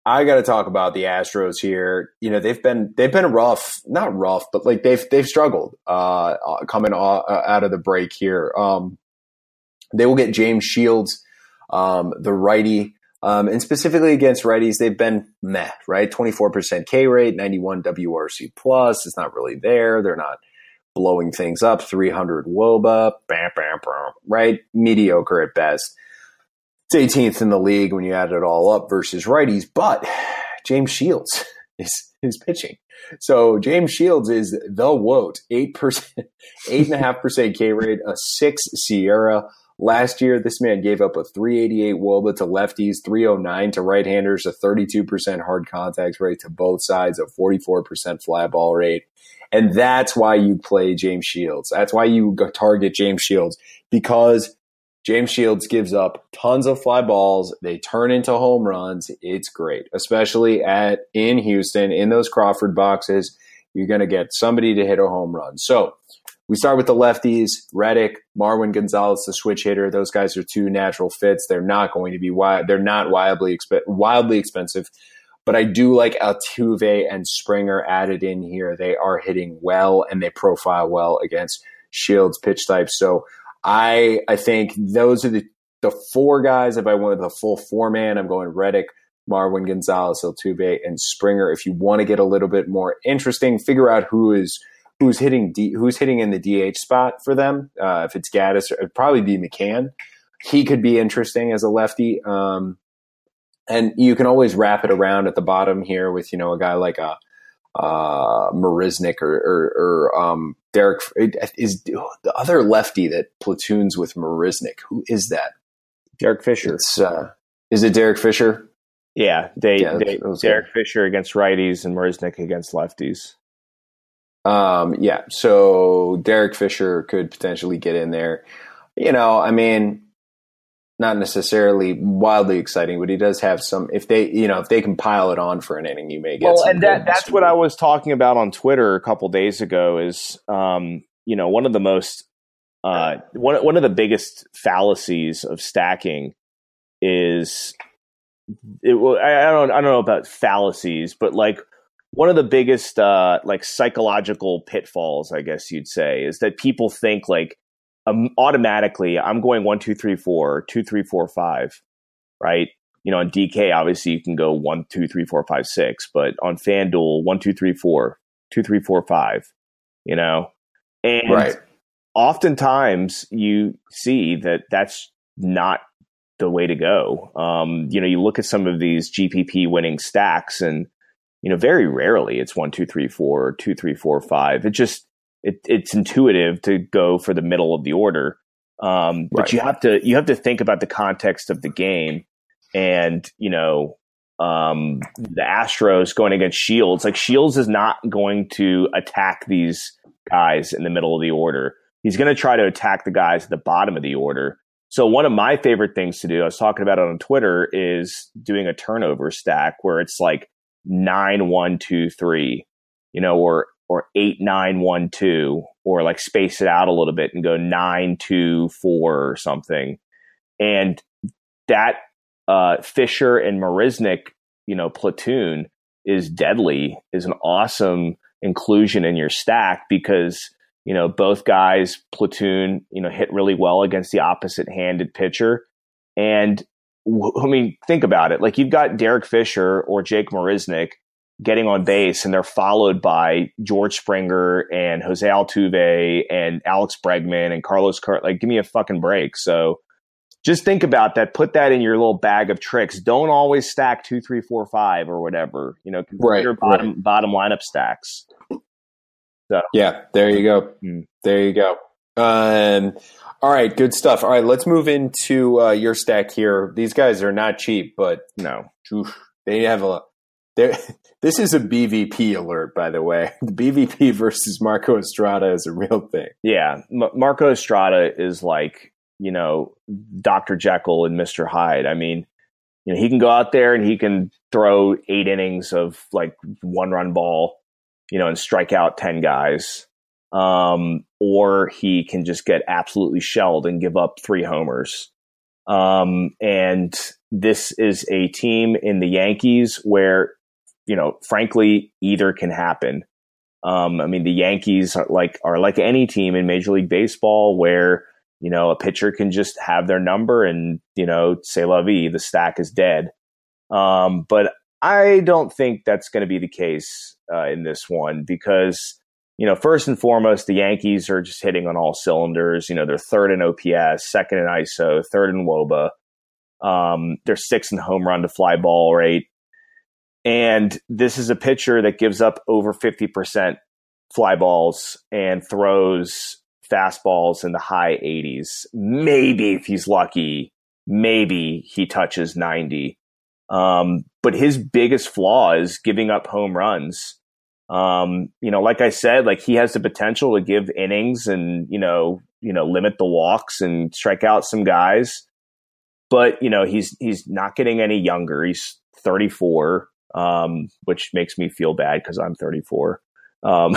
I got to talk about the Astros here. You know, they've been they've been rough, not rough, but like they've they've struggled uh, coming out of the break here. Um, they will get James Shields, um, the righty, um, and specifically against righties, they've been meh, right? twenty-four percent K rate, ninety-one W R C plus. It's not really there. They're not blowing things up. three hundred wOBA, bam, bam, bam, right? Mediocre at best. It's eighteenth in the league when you add it all up versus righties, but James Shields is, is pitching. So James Shields is the WOT, eight percent, eight point five percent K rate, a six Sierra. Last year, this man gave up a three eighty-eight wOBA to lefties, three oh nine to right-handers, a thirty-two percent hard contact rate to both sides, a forty-four percent fly ball rate. And that's why you play James Shields. That's why you go target James Shields, because James Shields gives up tons of fly balls. They turn into home runs. It's great, especially at in Houston, in those Crawford boxes. You're going to get somebody to hit a home run. So we start with the lefties, Reddick, Marwin Gonzalez, the switch hitter. Those guys are two natural fits. They're not going to be wild. They're not wildly exp- wildly expensive, but I do like Altuve and Springer added in here. They are hitting well and they profile well against Shields pitch types. So I I think those are the, the four guys. If I went with a full four man, I'm going Reddick, Marwin Gonzalez, Altuve, and Springer. If you want to get a little bit more interesting, figure out who is who's hitting D, who's hitting in the D H spot for them. Uh, if it's Gaddis, it'd probably be McCann. He could be interesting as a lefty. Um, and you can always wrap it around at the bottom here with, you know, a guy like a uh, Marisnik or, or, or um, Derek is the other lefty that platoons with Marisnik. Who is that? Derek Fisher. It's, uh, is it Derek Fisher? Yeah, they, yeah, they Derek good. Fisher against righties and Marisnik against lefties. Um, yeah, so Derek Fisher could potentially get in there. You know, I mean, not necessarily wildly exciting, but he does have some. If they, you know, if they can pile it on for an inning, you may get. Well, some and that, that's what I was talking about on Twitter a couple days ago. Is um, you know, one of the most uh, one one of the biggest fallacies of stacking is it. I, I don't I don't know about fallacies, but like one of the biggest uh, like psychological pitfalls, I guess you'd say, is that people think like. Um, automatically, I'm going one, two, three, four, two, three, four, five, right? You know, on D K, obviously you can go one, two, three, four, five, six, but on FanDuel, one, two, three, four, two, three, four, five, you know? And right. Oftentimes you see that that's not the way to go. Um, you know, you look at some of these G P P winning stacks and, you know, very rarely it's one, two, three, four, two, three, four, five. It just, It, it's intuitive to go for the middle of the order, um, but right. you have to you have to think about the context of the game, and you know um, the Astros going against Shields. Like Shields is not going to attack these guys in the middle of the order. He's going to try to attack the guys at the bottom of the order. So one of my favorite things to do, I was talking about it on Twitter, is doing a turnover stack where it's like nine, one, two, three, you know, or or eight, nine, one, two, or like space it out a little bit and go nine, two, four or something. And that uh, Fisher and Marisnik, you know, platoon is deadly, is an awesome inclusion in your stack because, you know, both guys platoon, you know, hit really well against the opposite handed pitcher. And I mean, think about it. Like you've got Derek Fisher or Jake Marisnik getting on base, and they're followed by George Springer and Jose Altuve and Alex Bregman and Carlos Cart. Like, give me a fucking break. So just think about that. Put that in your little bag of tricks. Don't always stack two, three, four, five or whatever. You know, consider right, bottom right. bottom lineup stacks. So yeah, there you go. Mm. There you go. Um, all right, good stuff. All right, let's move into uh, your stack here. These guys are not cheap, but no, oof, they have a. This is a B V P alert, by the way. The B V P versus Marco Estrada is a real thing. Yeah, M- Marco Estrada is like, you know, Doctor Jekyll and Mister Hyde. I mean, you know, he can go out there and he can throw eight innings of like one run ball, you know, and strike out ten guys. Um, or he can just get absolutely shelled and give up three homers. Um, and this is a team in the Yankees where, you know, frankly, either can happen. Um, I mean, the Yankees are like are like any team in Major League Baseball where, you know, a pitcher can just have their number and, you know, c'est la vie, the stack is dead. Um, but I don't think that's going to be the case uh, in this one because, you know, first and foremost, the Yankees are just hitting on all cylinders. You know, they're third in O P S, second in I S O, third in W O B A. Um, they're sixth in home run to fly ball rate. And this is a pitcher that gives up over fifty percent fly balls and throws fastballs in the high eighties. Maybe if he's lucky, maybe he touches ninety. Um, but his biggest flaw is giving up home runs. Um, you know, like I said, like he has the potential to give innings and, you know, you know, limit the walks and strike out some guys. But, you know, he's he's not getting any younger. He's thirty-four, um, which makes me feel bad because I'm thirty-four. Um,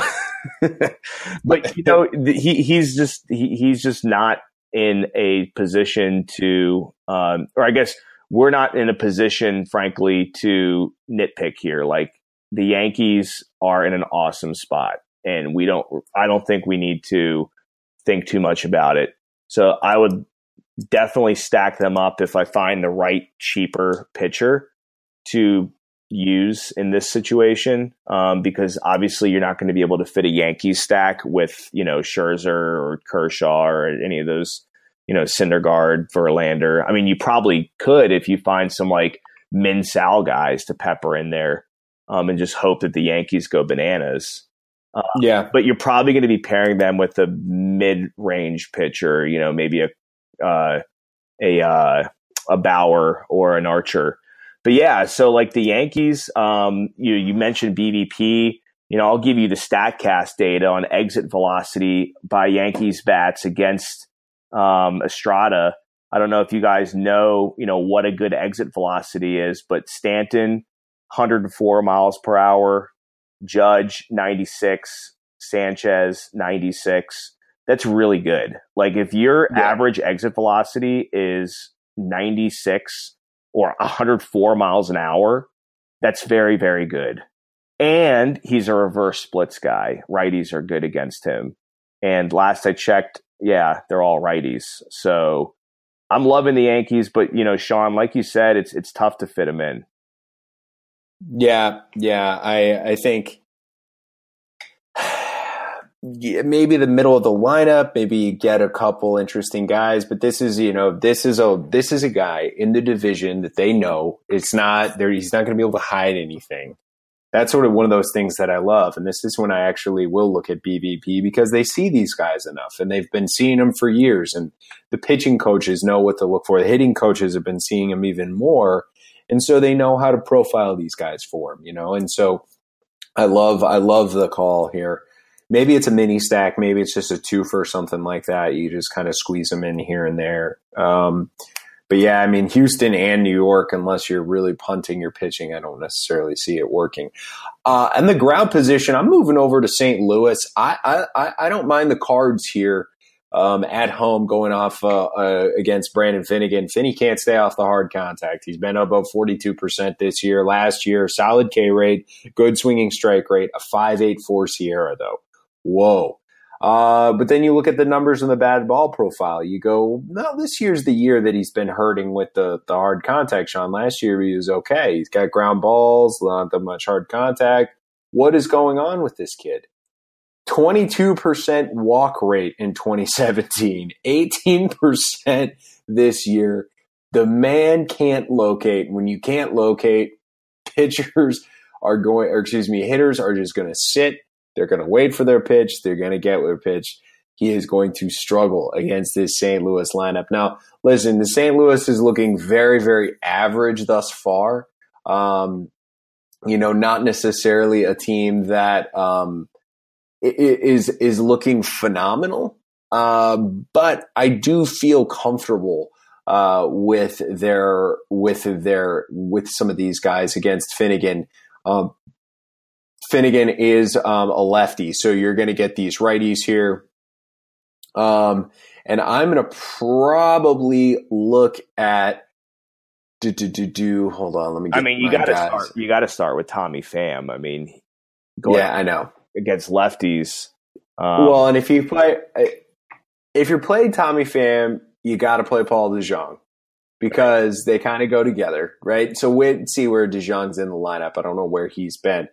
but you know, he he's just he, he's just not in a position to, um, or I guess we're not in a position, frankly, to nitpick here. Like the Yankees are in an awesome spot, and we don't. I don't think we need to think too much about it. So I would definitely stack them up if I find the right cheaper pitcher to use in this situation, um, because obviously you're not going to be able to fit a Yankees stack with, you know, Scherzer or Kershaw or any of those, you know, Syndergaard, Verlander. I mean, you probably could if you find some like Min Sal guys to pepper in there, um, and just hope that the Yankees go bananas. Uh, yeah, but you're probably going to be pairing them with a mid-range pitcher, you know, maybe a uh, a uh, a Bauer or an Archer. But yeah, so like the Yankees, um, you you mentioned B V P. You know, I'll give you the StatCast data on exit velocity by Yankees bats against um, Estrada. I don't know if you guys know, you know, what a good exit velocity is, but Stanton, one hundred four miles per hour, Judge, ninety-six, Sanchez, ninety-six. That's really good. Like if your yeah. average exit velocity is ninety-six or one hundred four miles an hour, that's very, very good. And he's a reverse splits guy. Righties are good against him. And last I checked, yeah, they're all righties. So I'm loving the Yankees, but, you know, Sean, like you said, it's it's tough to fit them in. Yeah, yeah, I I think yeah, maybe the middle of the lineup, maybe you get a couple interesting guys, but this is, you know, this is a this is a guy in the division that they know it's not there. He's not going to be able to hide anything. That's sort of one of those things that I love, and this is when I actually will look at B V P because they see these guys enough, and they've been seeing them for years, and the pitching coaches know what to look for. The hitting coaches have been seeing them even more, and so they know how to profile these guys for them, you know. And so I love I love the call here. Maybe it's a mini stack. Maybe it's just a two for something like that. You just kind of squeeze them in here and there. Um, but yeah, I mean, Houston and New York, unless you're really punting your pitching, I don't necessarily see it working. Uh, and the ground position, I'm moving over to Saint Louis. I I, I don't mind the Cards here um, at home going off uh, uh, against Brandon Finnegan. Finney can't stay off the hard contact. He's been above forty-two percent this year. Last year, solid K rate, good swinging strike rate, a five point eight four Sierra though. Whoa. Uh, but then you look at the numbers in the bad ball profile. You go, no, this year's the year that he's been hurting with the, the hard contact, Sean. Last year he was okay. He's got ground balls, not that much hard contact. What is going on with this kid? twenty-two percent walk rate in twenty seventeen, eighteen percent this year. The man can't locate. When you can't locate, pitchers are going, or excuse me, hitters are just going to sit. They're going to wait for their pitch. They're going to get their pitch. He is going to struggle against this Saint Louis lineup. Now, listen, the Saint Louis is looking very, very average thus far. Um, you know, not necessarily a team that um, is is looking phenomenal. Uh, but I do feel comfortable uh, with their with their with some of these guys against Finnegan. Um, Finnegan is um, a lefty, so you're going to get these righties here. Um, And I'm going to probably look at do do do do. Hold on, let me. Get I mean, you got to start. You got to start with Tommy Pham. I mean, yeah, I know against lefties. Um, well, and if you play, if you're playing Tommy Pham, you got to play Paul DeJong because right. they kind of go together, right? So wait and see where DeJong's in the lineup. I don't know where he's been.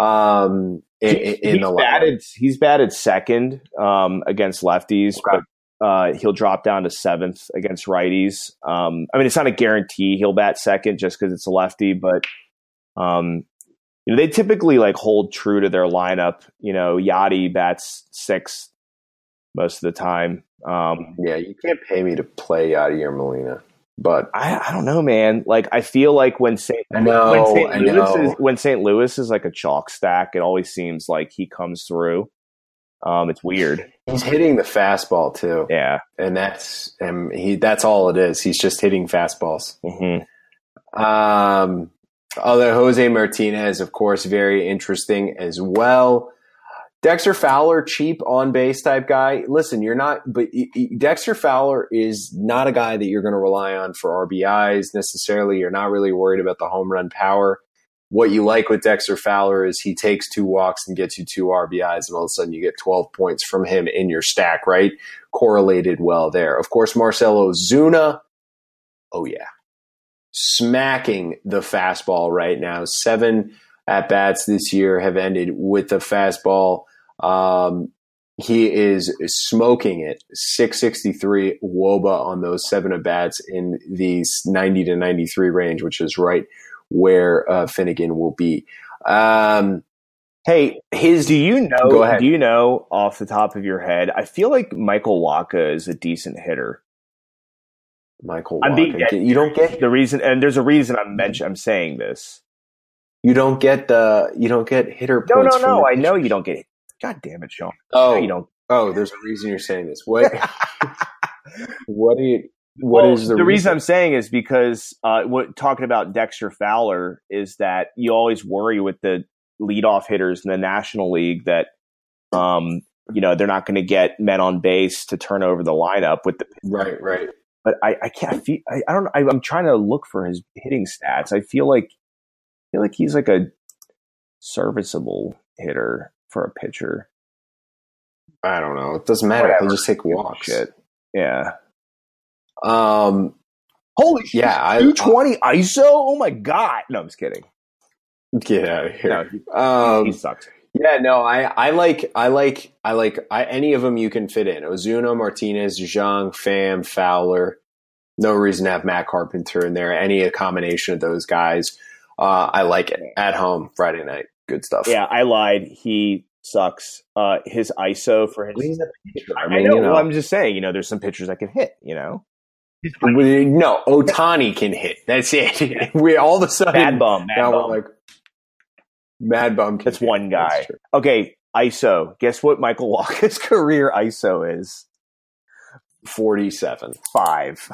Um, in, he, in he's the batted. lineup. He's batted second um, against lefties, okay. but uh, he'll drop down to seventh against righties. Um, I mean, it's not a guarantee he'll bat second just because it's a lefty, but um, you know, they typically like hold true to their lineup. You know, Yachty bats sixth most of the time. Um, yeah, you can't pay me to play Yachty or Molina. But I, I don't know, man. Like I feel like when Saint I know, when Saint I Louis know. is when Saint Louis is like a chalk stack, it always seems like he comes through. Um, it's weird. He's hitting the fastball too. Yeah, and that's and he that's all it is. He's just hitting fastballs. Mm-hmm. Um, although Jose Martinez, of course, very interesting as well. Dexter Fowler, cheap on base type guy. Listen, you're not, but Dexter Fowler is not a guy that you're going to rely on for R B Is necessarily. You're not really worried about the home run power. What you like with Dexter Fowler is he takes two walks and gets you two R B Is, and all of a sudden you get twelve points from him in your stack, right? Correlated well there. Of course, Marcell Ozuna. Oh, yeah. Smacking the fastball right now. Seven at-bats this year have ended with the fastball. Um, he is smoking it. six sixty-three W O B A on those seven at-bats in the ninety to ninety-three range, which is right where uh, Finnegan will be. Um, hey, his do you know? Go ahead. Do you know off the top of your head? I feel like Michael Wacha is a decent hitter. Michael I'm being Wacha. You don't get the reason, and there's a reason I'm mentioning. I'm saying this. You don't get the you don't get hitter no, points. No, no, no. I know you don't get it. God damn it, Sean. Oh, no, you don't. Oh, there's a reason you're saying this. What? what do you? What well, is the, the reason? reason I'm saying is because uh, what talking about Dexter Fowler is that you always worry with the leadoff hitters in the National League that um you know they're not going to get men on base to turn over the lineup with the right, right. But I, I can't. I, feel, I, I don't. I, I'm trying to look for his hitting stats. I feel like I feel like he's like a serviceable hitter for a pitcher. I don't know. It doesn't matter. Whatever. He'll just take walks. Shit. Yeah. Um. Holy shit. Yeah. two twenty I S O. Oh my god. No, I'm just kidding. Get out of here. No, he, um, he sucks. Yeah. No. I. I like. I like. I like. I, any of them you can fit in. Ozuna, Martinez, Zhang, Pham, Fowler. No reason to have Matt Carpenter in there. Any a combination of those guys. Uh, I like it. At home, Friday night. Good stuff. Yeah, I lied. He sucks. Uh, his I S O for his. He's a pitcher. I, I mean, I know. you know. Well, I'm just saying. You know, there's some pitchers that can hit. You know. No, Ohtani can hit. That's it. We all of a sudden Mad Bum. Mad now Bum. we're like Mad Bum. Can That's hit. one guy. That's okay, I S O. Guess what Michael Wacha's career I S O is? forty-seven. Five.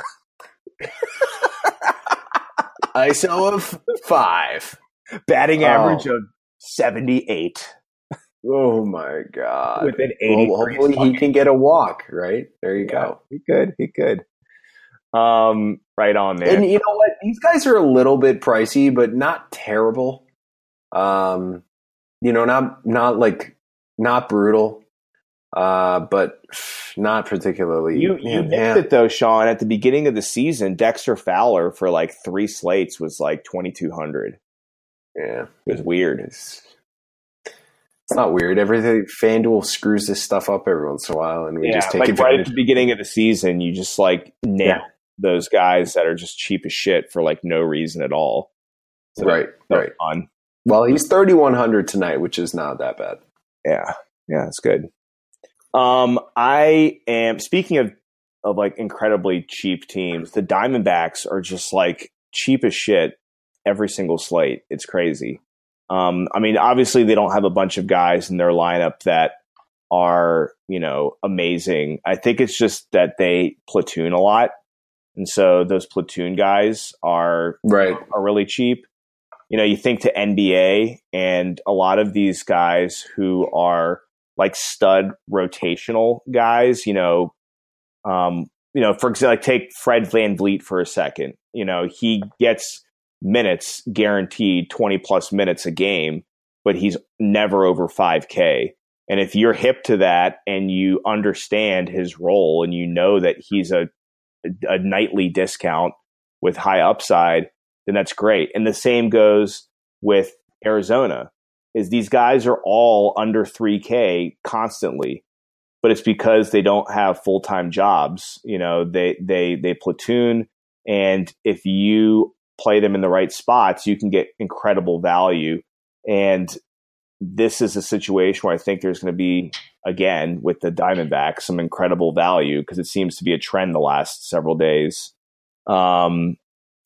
I S O of five. Batting Oh. average of seventy-eight. Oh my god! With an eighty. Well, hopefully he can get a walk. Right there, you Yeah, go. He could. He could. Um, right on, man. And you know what? These guys are a little bit pricey, but not terrible. Um, you know, not not like not brutal, uh, but not particularly. You you yeah, missed yeah. it though, Sean. At the beginning of the season, Dexter Fowler for like three slates was like twenty-two hundred. Yeah, It was weird. It's, it's not weird. Everything FanDuel screws this stuff up every once in a while, and we Yeah, just take like right at advantage. the beginning of the season, you just like nail Yeah. those guys that are just cheap as shit for like no reason at all. So Right, that was right. fun. Well, he's thirty-one hundred tonight, which is not that bad. Yeah, yeah, it's good. Um, I am speaking of of like incredibly cheap teams. The Diamondbacks are just like cheap as shit every single slate. It's crazy. Um, I mean, obviously they don't have a bunch of guys in their lineup that are, you know, amazing. I think it's just that they platoon a lot. And so those platoon guys are, Right. are really cheap. You know, you think to N B A and a lot of these guys who are like stud rotational guys, you know, Um, you know, for example, like take Fred VanVleet for a second. You know, he gets minutes guaranteed, twenty plus minutes a game, but he's never over five K. And if you're hip to that and you understand his role and you know that he's a, a nightly discount with high upside, then that's great. And the same goes with Arizona, is these guys are all under three K constantly, but it's because they don't have full-time jobs. You know, they, they, they platoon, and if you play them in the right spots, you can get incredible value. And this is a situation where I think there's going to be, again, with the Diamondbacks, some incredible value because it seems to be a trend the last several days. Um,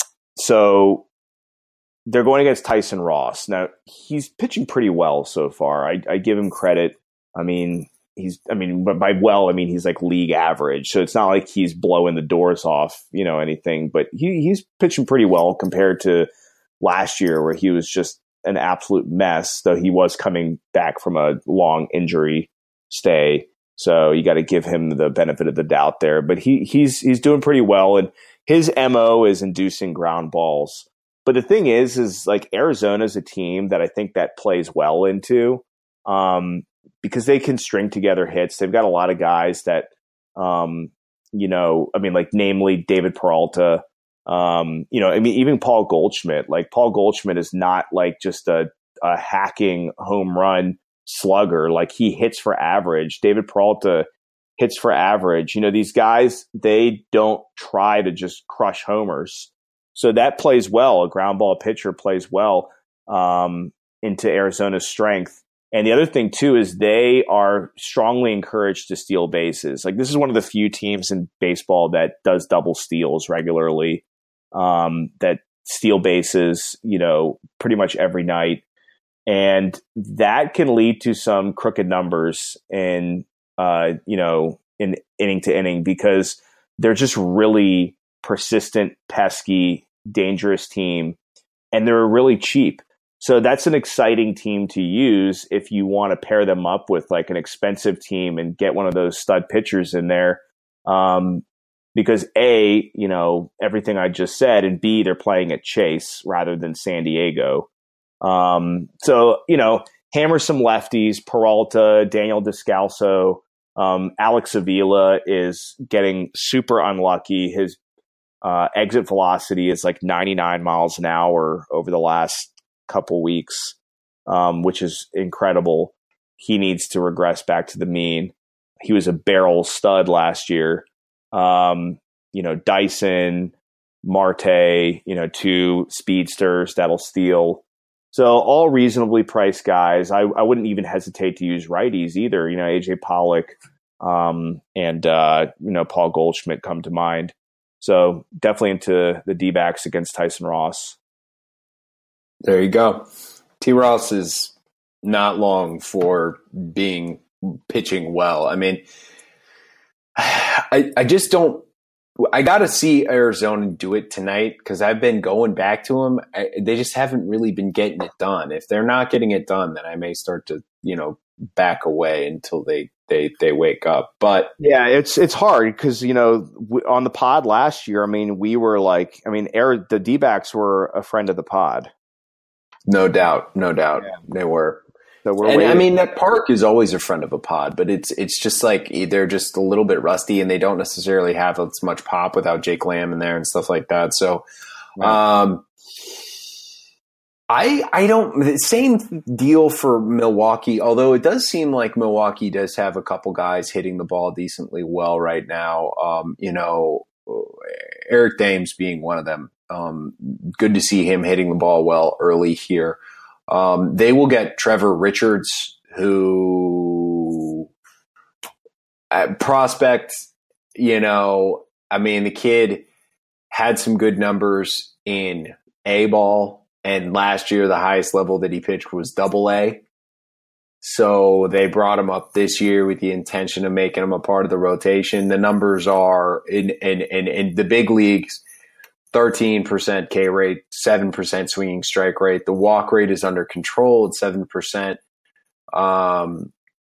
so they're going against Tyson Ross. Now, he's pitching pretty well so far. I, I give him credit. I mean, he's, I mean, but by well, I mean, he's like league average. So it's not like he's blowing the doors off, you know, anything, but he, he's pitching pretty well compared to last year where he was just an absolute mess, though he was coming back from a long injury stay. So you got to give him the benefit of the doubt there, but he he's, he's doing pretty well. And his M O is inducing ground balls. But the thing is, is like Arizona's a team that I think that plays well into, um, because they can string together hits. They've got a lot of guys that, um, you know, I mean, like namely David Peralta, um, you know, I mean, even Paul Goldschmidt. Like Paul Goldschmidt is not like just a, a hacking home run slugger. Like he hits for average. David Peralta hits for average. You know, these guys, they don't try to just crush homers. So that plays well. A ground ball pitcher plays well um, into Arizona's strength. And the other thing, too, is they are strongly encouraged to steal bases. Like this is one of the few teams in baseball that does double steals regularly, um, that steal bases, you know, pretty much every night. And that can lead to some crooked numbers in, uh, you know, in inning to inning because they're just really persistent, pesky, dangerous team, and they're really cheap. So that's an exciting team to use if you want to pair them up with like an expensive team and get one of those stud pitchers in there. Um, because A, you know, everything I just said, and B, they're playing at Chase rather than San Diego. Um, so, you know, hammer some lefties, Peralta, Daniel Descalso, um, Alex Avila is getting super unlucky. His Uh, exit velocity is like ninety-nine miles an hour over the last couple weeks, um, which is incredible. He needs to regress back to the mean. He was a barrel stud last year. Um, you know, Dyson, Marte, you know, two speedsters that'll steal. So all reasonably priced guys. I, I wouldn't even hesitate to use righties either. You know, A J Pollock um, and, uh, you know, Paul Goldschmidt come to mind. So definitely into the D-backs against Tyson Ross. There you go. T. Ross is not long for being pitching well. I mean, I I just don't. I got to see Arizona do it tonight because I've been going back to them. I, they just haven't really been getting it done. If they're not getting it done, then I may start to, you know, back away until they they they wake up. But yeah, it's it's hard because, you know, on the pod last year, I mean, we were like, I mean, air, the D-backs were a friend of the pod. No doubt, no doubt, yeah. They were. So we're and waiting. I mean, that park is always a friend of a pod, but it's it's just like they're just a little bit rusty, and they don't necessarily have as much pop without Jake Lamb in there and stuff like that. So, right. um, I I don't same deal for Milwaukee. Although it does seem like Milwaukee does have a couple guys hitting the ball decently well right now. Um, you know, Eric Dames being one of them. Um, good to see him hitting the ball well early here. Um, they will get Trevor Richards, who uh, prospect, you know, I mean, the kid had some good numbers in A ball, and last year the highest level that he pitched was double A. So they brought him up this year with the intention of making him a part of the rotation. The numbers are in, in, in, in the big leagues. thirteen percent K rate, seven percent swinging strike rate. The walk rate is under control at seven percent. Um,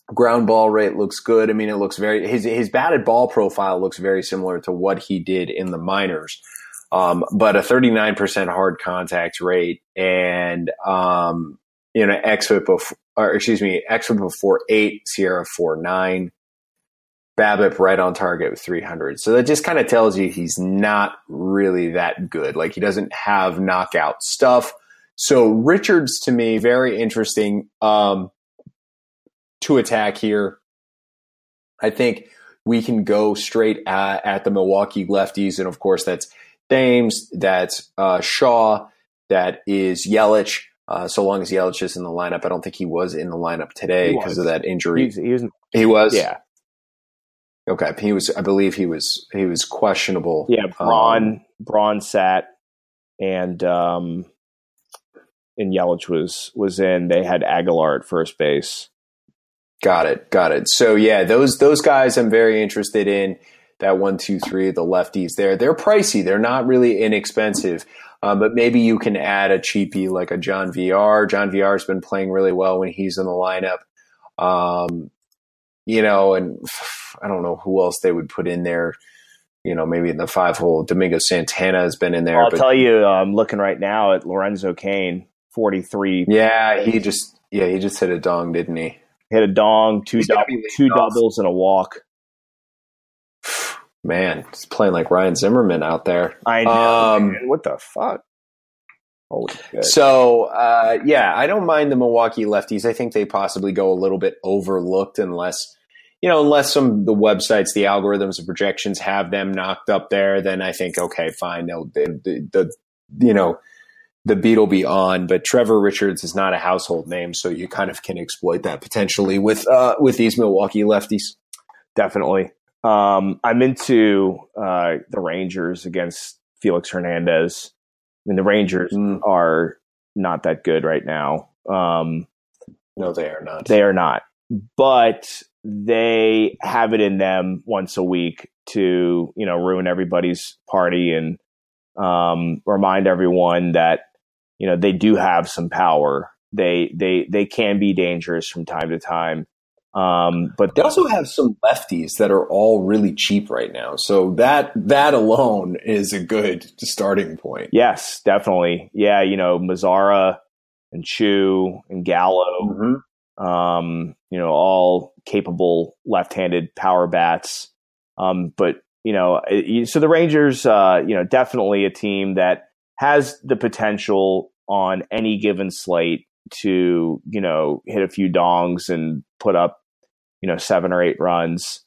Ground ball rate looks good. I mean, it looks very his his batted ball profile looks very similar to what he did in the minors, um, but a thirty-nine percent hard contact rate and um, you know xFIP of or excuse me xFIP of four eight, Sierra four nine, BABIP right on target with three hundred. So that just kind of tells you he's not really that good. Like he doesn't have knockout stuff. So Richards to me very interesting. Um, to attack here. I think we can go straight at, at the Milwaukee lefties. And of course, that's Thames, that's uh, Shaw, that is Yelich. Uh, so long as Yelich is in the lineup, I don't think he was in the lineup today because of that injury. He was, he was? Yeah. Okay. He was, I believe he was, he was questionable. Yeah. Braun, um, Braun sat and, um, and Yelich was, was in. They had Aguilar at first base. Got it. Got it. So yeah, those those guys I'm very interested in. That one, two, three, the lefties there. They're pricey. They're not really inexpensive. Um, but maybe you can add a cheapie like a John V R. John V R's been playing really well when he's in the lineup. Um, you know, and I don't know who else they would put in there. You know, maybe in the five hole, Domingo Santana has been in there. I'll but, tell you, I'm looking right now at Lorenzo Cain, forty-three. Yeah, he just yeah he just hit a dong, didn't he? Hit a dong, two dou- two off. doubles, and a walk. Man, he's playing like Ryan Zimmerman out there. I know. Um, man. What the fuck? Holy shit. So, uh, yeah, I don't mind the Milwaukee lefties. I think they possibly go a little bit overlooked unless, you know, unless some of the websites, the algorithms, the projections have them knocked up there. Then I think, okay, fine. They'll, the, the, the you know, the beat will be on, but Trevor Richards is not a household name, so you kind of can exploit that potentially with uh, with these Milwaukee lefties. Definitely. Um, I'm into uh, the Rangers against Felix Hernandez. I mean, the Rangers mm. are not that good right now. Um, no, they are not. They are not. But they have it in them once a week to, you know, ruin everybody's party and um, remind everyone that, you know, they do have some power. They they they can be dangerous from time to time. Um, but they also have some lefties that are all really cheap right now. So that that alone is a good starting point. Yes, definitely. Yeah, you know, Mazzara and Chu and Gallo, mm-hmm. um, you know, all capable left-handed power bats. Um, but, you know, it, so the Rangers, uh, you know, definitely a team that has the potential on any given slate to, you know, hit a few dongs and put up, you know, seven or eight runs.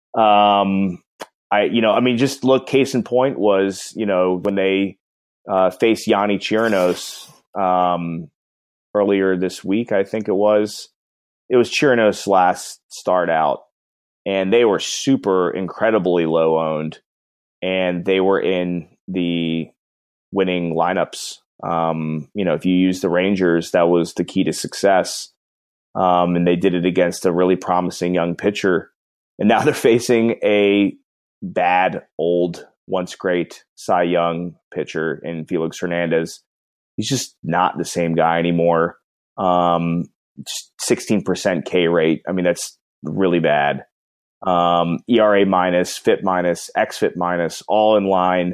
Um, I, you know, I mean, just look, case in point was, you know, when they uh, faced Yanni Chirinos um, earlier this week, I think it was, it was Chirinos' last start out, and they were super incredibly low owned, and they were in the winning lineups. Um, you know, if you use the Rangers, that was the key to success. Um, and they did it against a really promising young pitcher. And now they're facing a bad, old, once great Cy Young pitcher in Felix Hernandez. He's just not the same guy anymore. Um, sixteen percent K rate. I mean, that's really bad. Um, E R A minus, FIP minus, xFIP minus, all in line.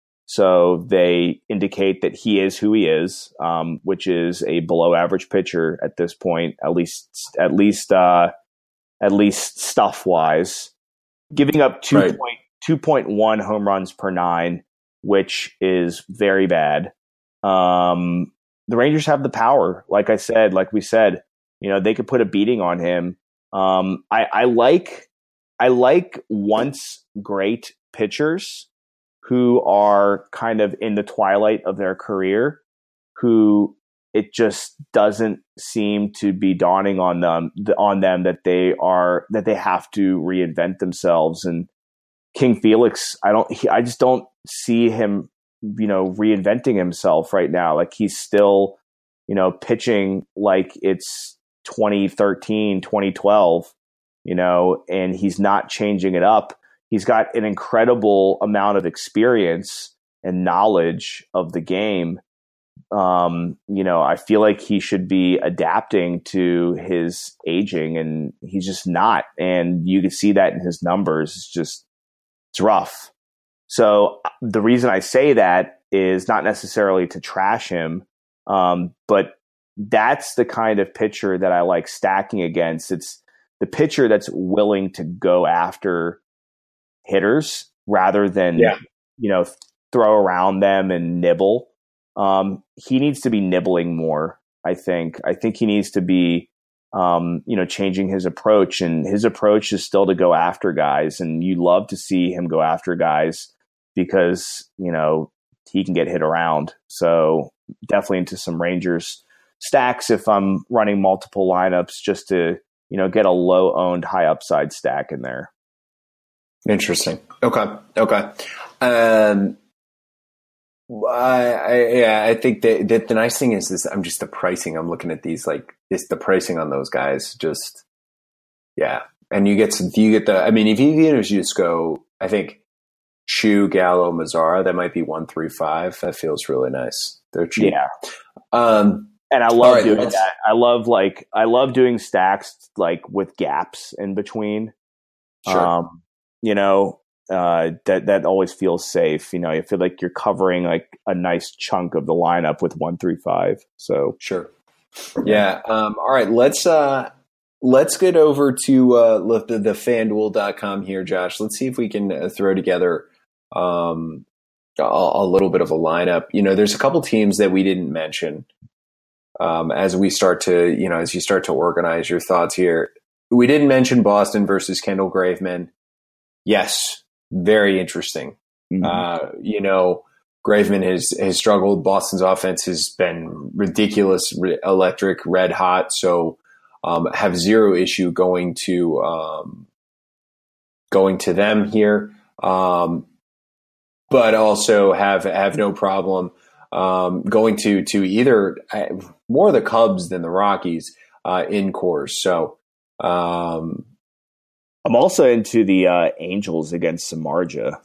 So they indicate that he is who he is, um, which is a below average pitcher at this point, at least, at least, uh, at least stuff wise, giving up two point, right. two point one home runs per nine, which is very bad. Um, the Rangers have the power. Like I said, like we said, you know, they could put a beating on him. Um, I, I like, I like once great pitchers who are kind of in the twilight of their career, who it just doesn't seem to be dawning on them, on them that they are, that they have to reinvent themselves. And King Felix, I don't, he, I just don't see him, you know, reinventing himself right now. Like he's still, you know, pitching like it's twenty thirteen, twenty twelve, you know, and he's not changing it up. He's got an incredible amount of experience and knowledge of the game. Um, you know, I feel like he should be adapting to his aging, and he's just not. And you can see that in his numbers. It's just, it's rough. So the reason I say that is not necessarily to trash him, um, but that's the kind of pitcher that I like stacking against. It's the pitcher that's willing to go after hitters rather than, yeah. you know, throw around them and nibble. Um, he needs to be nibbling more. I think, I think he needs to be, um, you know, changing his approach, and his approach is still to go after guys. And you love to see him go after guys because, you know, he can get hit around. So definitely into some Rangers stacks if I'm running multiple lineups, just to, you know, get a low owned high upside stack in there. Interesting. Okay. Okay. Um, I, I, yeah, I think that, that the nice thing is this. I'm just the pricing. I'm looking at these, like this, the pricing on those guys. Just, yeah. And you get some, you get the, I mean, if you, you just go, I think Chu, Gallo, Mazzara, that might be one, three, five. That feels really nice. They're cheap. Yeah. Um, and I love right, doing let's, that. I love like, I love doing stacks like with gaps in between. Sure. Um, you know, uh, that, that always feels safe. You know, you feel like you're covering like a nice chunk of the lineup with one, three, five. So sure. Yeah. Um, all right. Let's, uh, let's get over to, uh, the, the FanDuel dot com here, Josh. Let's see if we can uh, throw together, um, a, a little bit of a lineup. You know, there's a couple teams that we didn't mention, um, as we start to, you know, as you start to organize your thoughts here. We didn't mention Boston versus Kendall Graveman. Yes. Very interesting. mm-hmm. Uh, you know, Graveman has, has struggled. Boston's offense has been ridiculous, re- electric, red hot. So, um, have zero issue going to, um, going to them here. Um, but also have, have no problem, um, going to, to either uh, more the Cubs than the Rockies, uh, in course. So, um, I'm also into the uh, Angels against Samardzija.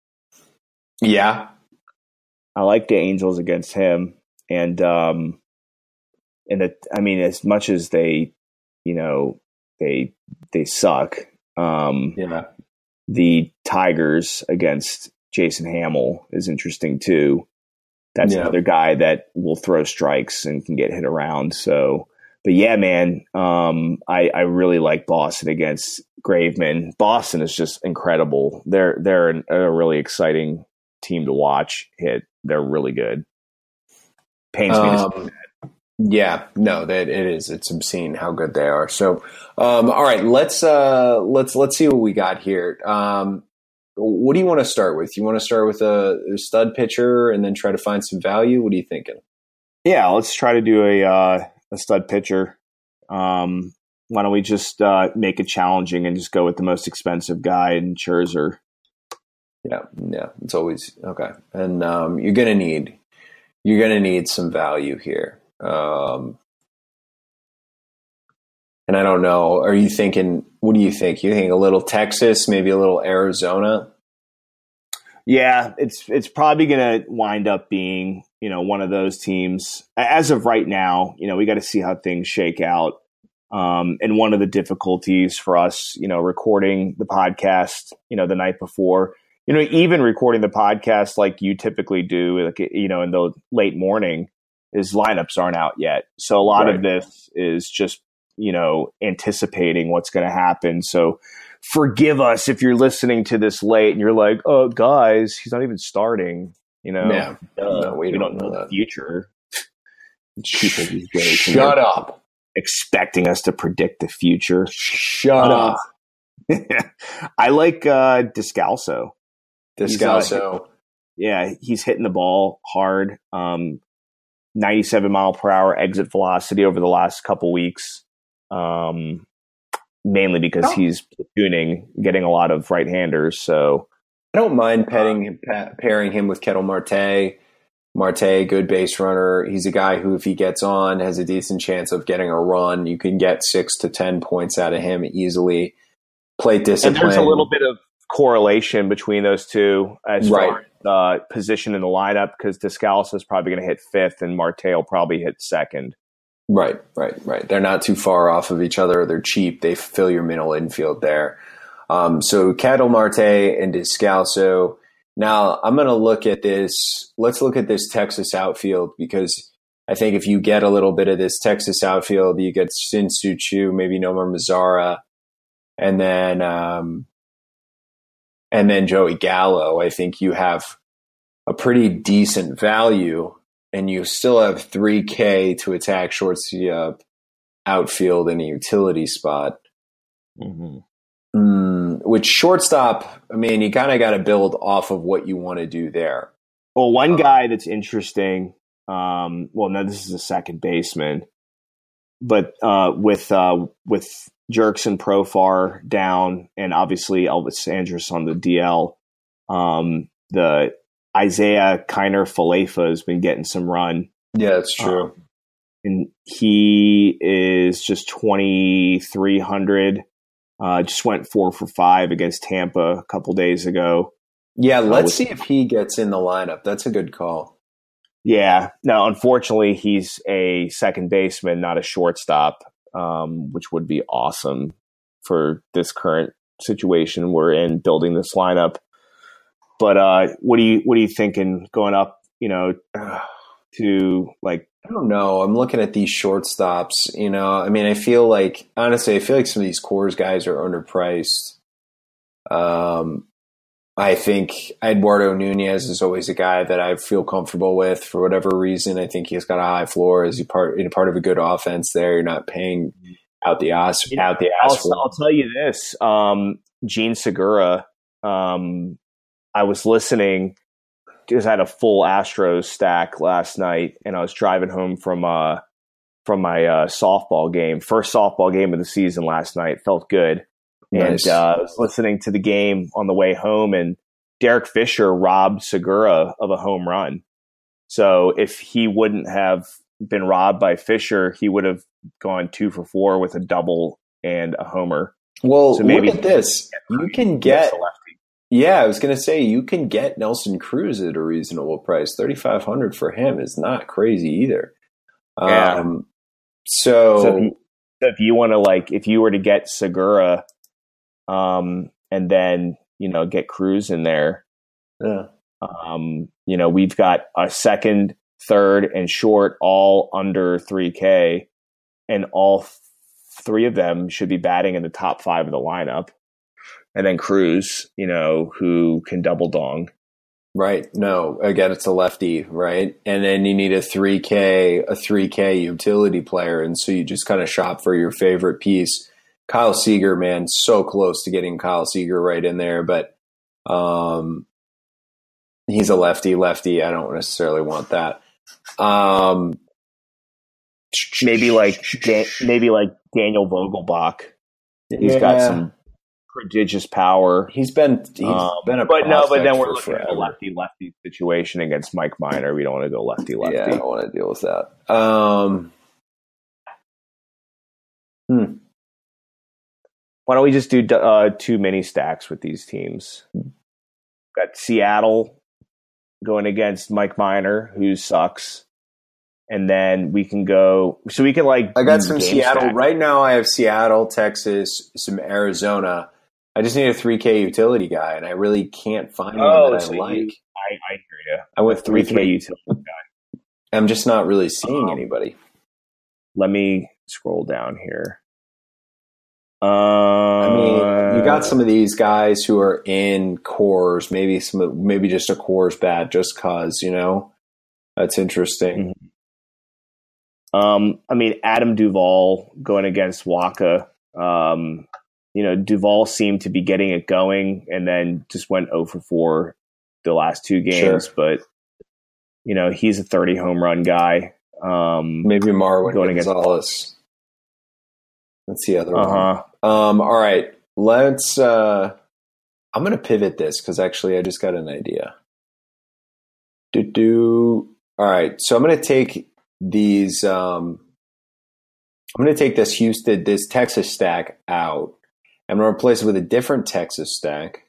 Yeah. I like the Angels against him. And, um, and the, I mean, as much as they, you know, they, they suck. Um, yeah. The Tigers against Jason Hamill is interesting too. That's yeah. another guy that will throw strikes and can get hit around. So, but yeah, man, um, I, I really like Boston against Graveman. Boston is just incredible. They're they're an, a really exciting team to watch hit. They're really good. Pains me um, to see that. Yeah, no, that it is. It's obscene how good they are. So, um, all right, let's uh, let's let's see what we got here. Um, what do you want to start with? You want to start with a, a stud pitcher and then try to find some value? What are you thinking? Yeah, let's try to do a uh, a stud pitcher. Um, why don't we just uh, make it challenging and just go with the most expensive guy in Scherzer? Yeah, yeah, it's always okay. And um, you're gonna need you're gonna need some value here. Um, and I don't know. Are you thinking? What do you think? You think a little Texas, maybe a little Arizona? Yeah, it's it's probably going to wind up being, you know, one of those teams. As of right now, you know, we got to see how things shake out. Um, and one of the difficulties for us, you know, recording the podcast, you know, the night before, you know, even recording the podcast like you typically do, like, you know, in the late morning, is lineups aren't out yet. So a lot right. of this is just, you know, anticipating what's going to happen. So forgive us if you're listening to this late and you're like, oh, guys, he's not even starting. You know, yeah. uh, no, we, we don't, don't know, know the that. future. People these days, Shut up. Expecting us to predict the future. Shut uh, up. I like uh, Descalso. Descalso. Uh, yeah, he's hitting the ball hard. Um, ninety-seven mile per hour exit velocity over the last couple weeks. Um, mainly because oh. he's platooning, getting a lot of right-handers. So I don't mind petting, pa- pairing him with Ketel Marte. Marte, good base runner. He's a guy who, if he gets on, has a decent chance of getting a run. You can get six to ten points out of him easily. Plate discipline. And there's a little bit of correlation between those two as Right. far as uh, position in the lineup, because Descalso is probably going to hit fifth and Marte will probably hit second. Right, right, right. They're not too far off of each other. They're cheap. They fill your middle infield there. Um, so Ketel Marte and Descalso. Now I'm going to look at this. Let's look at this Texas outfield, because I think if you get a little bit of this Texas outfield, you get Shin-Soo Choo, maybe Nomar Mazara, and then um, and then Joey Gallo. I think you have a pretty decent value, and you still have three K to attack shortstop, outfield, and a utility spot. Mm-hmm. Mm, which shortstop, I mean, you kind of got to build off of what you want to do there. Well, one guy that's interesting, um, well, no, this is a second baseman, but uh, with uh, with Jurickson Profar down, and obviously Elvis Andrus on the D L, um, the Isaiah Kiner Falefa has been getting some run. Yeah, that's true. Um, and he is just twenty-three hundred. Uh, just went four for five against Tampa a couple days ago. Yeah, let's uh, with, see if he gets in the lineup. That's a good call. Yeah. Now, unfortunately, he's a second baseman, not a shortstop, um, which would be awesome for this current situation we're in, building this lineup. But uh, what do you what are you thinking going up? You know, to like. I don't know. I'm looking at these shortstops. You know, I mean, I feel like, honestly, I feel like some of these Coors guys are underpriced. Um, I think Eduardo Nunez is always a guy that I feel comfortable with for whatever reason. I think he's got a high floor as you part in part of a good offense. There, you're not paying out the ass out the ass. I'll, I'll tell you this: um, Gene Segura. Um, I was listening. Because I had a full Astros stack last night, and I was driving home from uh from my uh, softball game, first softball game of the season last night. Felt good, Nice. and uh, I was listening to the game on the way home, and Derek Fisher robbed Segura of a home run. So if he wouldn't have been robbed by Fisher, he would have gone two for four with a double and a homer. Well, So maybe look at this. You can get. Yeah, I was going to say, you can get Nelson Cruz at a reasonable price. thirty-five hundred for him is not crazy either. Yeah. Um, so, So if you, so if you want to, like, if you were to get Segura, um, and then you know get Cruz in there, yeah. um, you know we've got a second, third, and short all under three K, and all th- three of them should be batting in the top five of the lineup. And then Cruz, you know, who can double dong. Right. No, again, it's a lefty, right? And then you need a three K, a three K utility player. And so you just kind of shop for your favorite piece. Kyle Seager, man, so close to getting Kyle Seager right in there, but um, he's a lefty, lefty. I don't necessarily want that. Um, maybe like, maybe like Daniel Vogelbach. He's yeah. got some prodigious power. He's been he's um, been a but no, but then we're for looking at a lefty lefty situation against Mike Minor. We don't want to go lefty lefty. Yeah, I don't want to deal with that. Um, hmm. Why don't we just do uh, two mini stacks with these teams? Got Seattle going against Mike Minor, who sucks, and then we can go. So we can like. I got some game Seattle stack. right now. I have Seattle, Texas, some Arizona. I just need a three K utility guy, and I really can't find Oh, one that so I like. you- I, I hear you. I went three three K K. utility guy. I'm just not really seeing Um, anybody. Let me scroll down here. Uh, I mean, you got some of these guys who are in cores, maybe some, maybe just a cores bat, just cause you know that's interesting. Um, I mean, Adam Duvall going against Waka. Um, you know, Duvall seemed to be getting it going, and then just went zero for four the last two games. Sure. But you know, he's a thirty home run guy. Um, Maybe Marwin going against- Gonzalez. That's the other uh one. huh. Um, all right, let's. Uh, I'm going to pivot this because actually, I just got an idea. Do do. All right, so I'm going to take these. Um, I'm going to take this Houston, this Texas stack out. I'm going to replace it with a different Texas stack.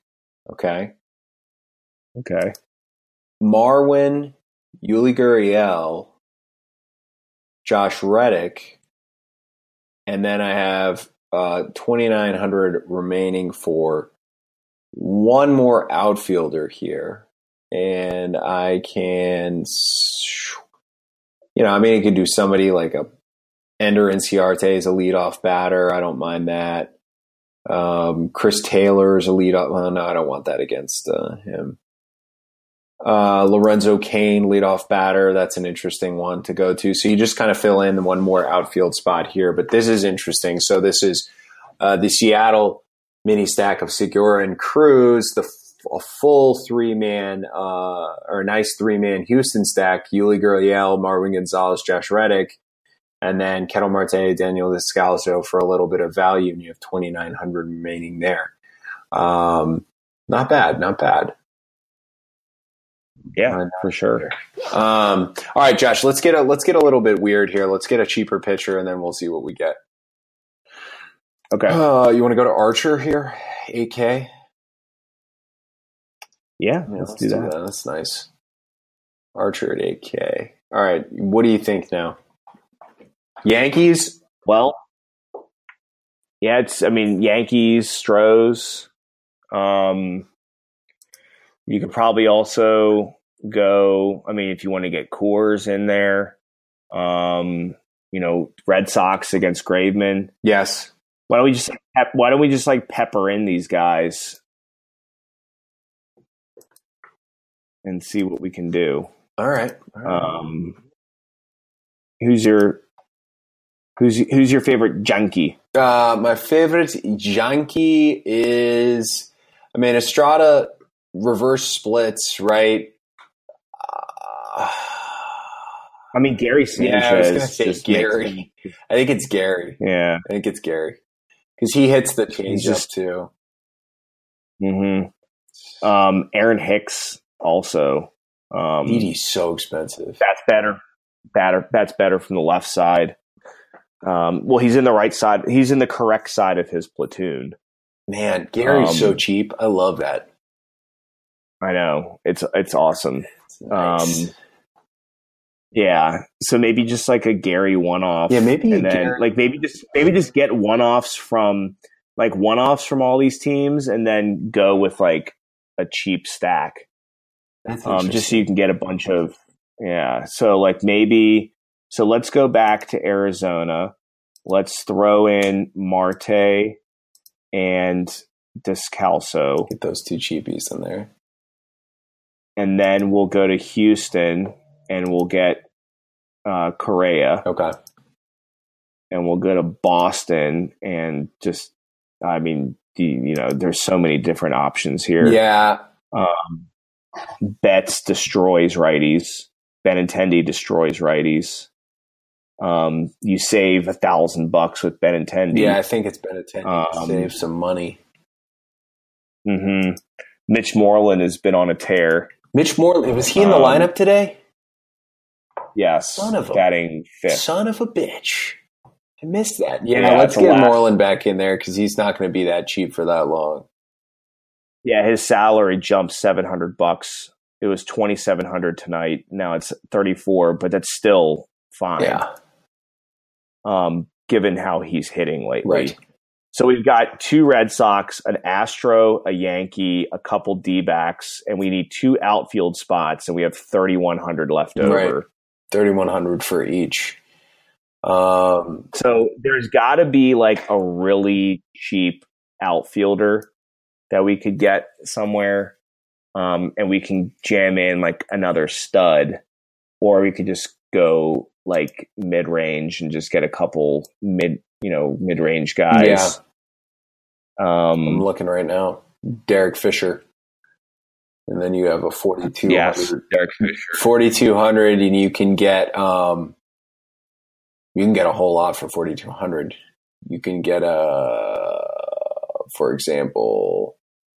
Okay. Okay. Marwin, Yuli Gurriel, Josh Reddick, and then I have uh, twenty-nine hundred remaining for one more outfielder here. And I can, you know, I mean, I could do somebody like a Ender Inciarte as a leadoff batter. I don't mind that. Um, Chris Taylor is a leadoff. Well, no, I don't want that against uh, him. Uh, Lorenzo Cain, leadoff batter. That's an interesting one to go to. So you just kind of fill in one more outfield spot here. But this is interesting. So this is uh, the Seattle mini stack of Segura and Cruz, the a full three-man uh, or a nice three-man Houston stack, Yuli Gurriel, Marwin Gonzalez, Josh Reddick, and then Ketel Marte, Daniel Descalso for a little bit of value, and you have twenty-nine hundred remaining there. Um, not bad, not bad. Yeah, uh, for sure. Um, all right, Josh, let's get a let's get a little bit weird here. Let's get a cheaper pitcher, and then we'll see what we get. Okay. Uh, you want to go to Archer here, eight K? Yeah, yeah, let's, let's do, do that. that. That's nice. Archer at eight K. All right, what do you think now? Yankees? Well, yeah, it's. I mean, Yankees, Stros. Um, you could probably also go. I mean, if you want to get Coors in there, um, you know, Red Sox against Graveman. Yes. Why don't we just Why don't we just like pepper in these guys and see what we can do? All right. All right. Um, who's your Who's Who's your favorite junkie? Uh, my favorite junkie is, I mean, Estrada reverse splits, right? Uh, I mean, Gary Sanchez. Yeah, I was going to say Gary. Makes, I think it's Gary. Yeah. I think it's Gary. Because he hits the changeup just, too. Mm-hmm. Um, Aaron Hicks also. Um, Edie's so expensive. That's better. Better. That's better from the left side. Um, well, he's in the right side. He's in the correct side of his platoon. Man, Gary's um, so cheap. I love that. I know. It's it's awesome. Nice. Um, yeah. So maybe just like a Gary one-off. Yeah, maybe and then Gary- like maybe just maybe just get one-offs from like one-offs from all these teams, and then go with like a cheap stack. That's um, just so you can get a bunch of yeah. So like maybe. So let's go back to Arizona. Let's throw in Marte and Descalso. Get those two cheapies in there. And then we'll go to Houston and we'll get uh, Correa. Okay. And we'll go to Boston and just, I mean, you know, there's so many different options here. Yeah. Um, Betts destroys righties. Benintendi destroys righties. Um, you save a thousand bucks with Benintendi. Yeah, I think it's Benintendi um, to save some money. Mm-hmm. Mitch Moreland has been on a tear. Mitch Moreland, was he in the um, lineup today? Yes, son of a batting fifth. Son of a bitch! I missed that. Yeah, yeah let's get last. Moreland back in there because he's not going to be that cheap for that long. Yeah, his salary jumped seven hundred bucks. It was twenty seven hundred tonight. Now it's thirty four, but that's still fine. Yeah. Um, given how he's hitting lately. Right. So we've got two Red Sox, an Astro, a Yankee, a couple D-backs, and we need two outfield spots, and we have thirty-one hundred left over. Right. thirty-one hundred for each. Um, so there's got to be like a really cheap outfielder that we could get somewhere, um, and we can jam in like another stud, or we could just go like mid-range and just get a couple mid, you know, mid-range guys. Yeah. Um, I'm looking right now. Derek Fisher. And then you have a forty-two hundred. Yes, Derek Fisher. forty-two hundred, and you can get um, you can get a whole lot for forty-two hundred. You can get a, for example,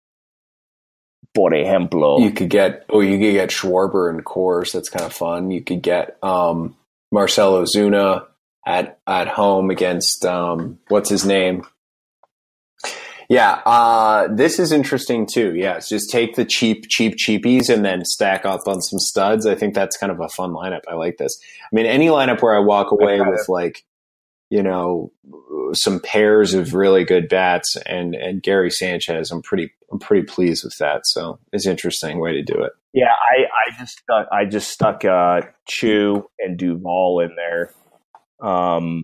por ejemplo, you could get oh, you could get Schwarber and Coors. That's kind of fun. You could get um, Marcell Ozuna at at home against um, what's his name? Yeah, uh, this is interesting too. Yeah, it's just take the cheap, cheap, cheapies and then stack up on some studs. I think that's kind of a fun lineup. I like this. I mean, any lineup where I walk away with it. like, you know, some pairs of really good bats and, and Gary Sanchez, I'm pretty, I'm pretty pleased with that. So it's an interesting way to do it. Yeah, I, I just stuck, I just stuck uh, Chu and Duvall in there. Um,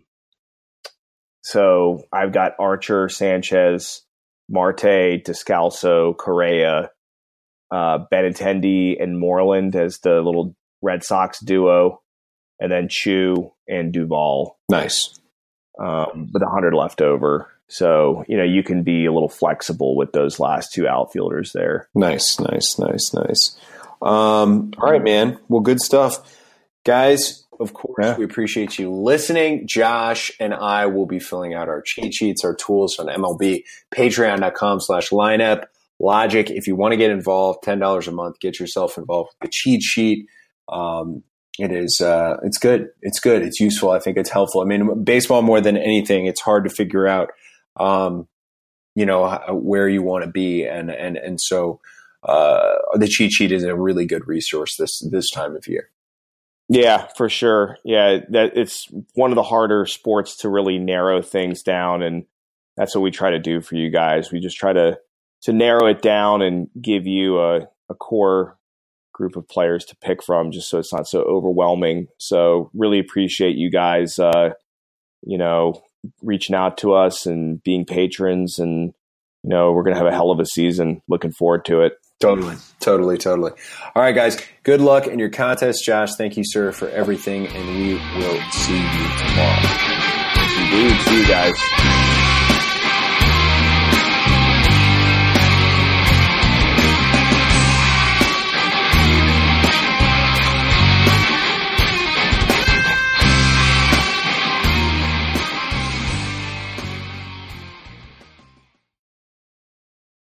so I've got Archer, Sanchez, Marte, Descalso, Correa, uh, Benintendi, and Moreland as the little Red Sox duo, and then Chu and Duvall. Nice. Um, with one hundred left over. So, you know, you can be a little flexible with those last two outfielders there. Nice, nice, nice, nice. Um, all right, man. Well, good stuff. Guys, of course, yeah. we appreciate you listening. Josh and I will be filling out our cheat sheets, our tools on M L B, patreon.com slash lineup. Logic, if you want to get involved, ten dollars a month, get yourself involved with the cheat sheet. Um, it is, uh, it's good. It's good. It's useful. I think it's helpful. I mean, baseball more than anything, it's hard to figure out, um, you know, where you want to be. And, and, and so, uh, the cheat sheet is a really good resource this, this time of year. Yeah, for sure. Yeah, that it's one of the harder sports to really narrow things down, and that's what we try to do for you guys. We just try to to narrow it down and give you a, a core group of players to pick from, just so it's not so overwhelming. So really appreciate you guys, uh, you know, reaching out to us and being patrons, and you know, we're gonna have a hell of a season. Looking forward to it. Totally, totally, totally. All right, guys. Good luck in your contest. Josh, thank you, sir, for everything, and we will see you tomorrow. Indeed. See you guys.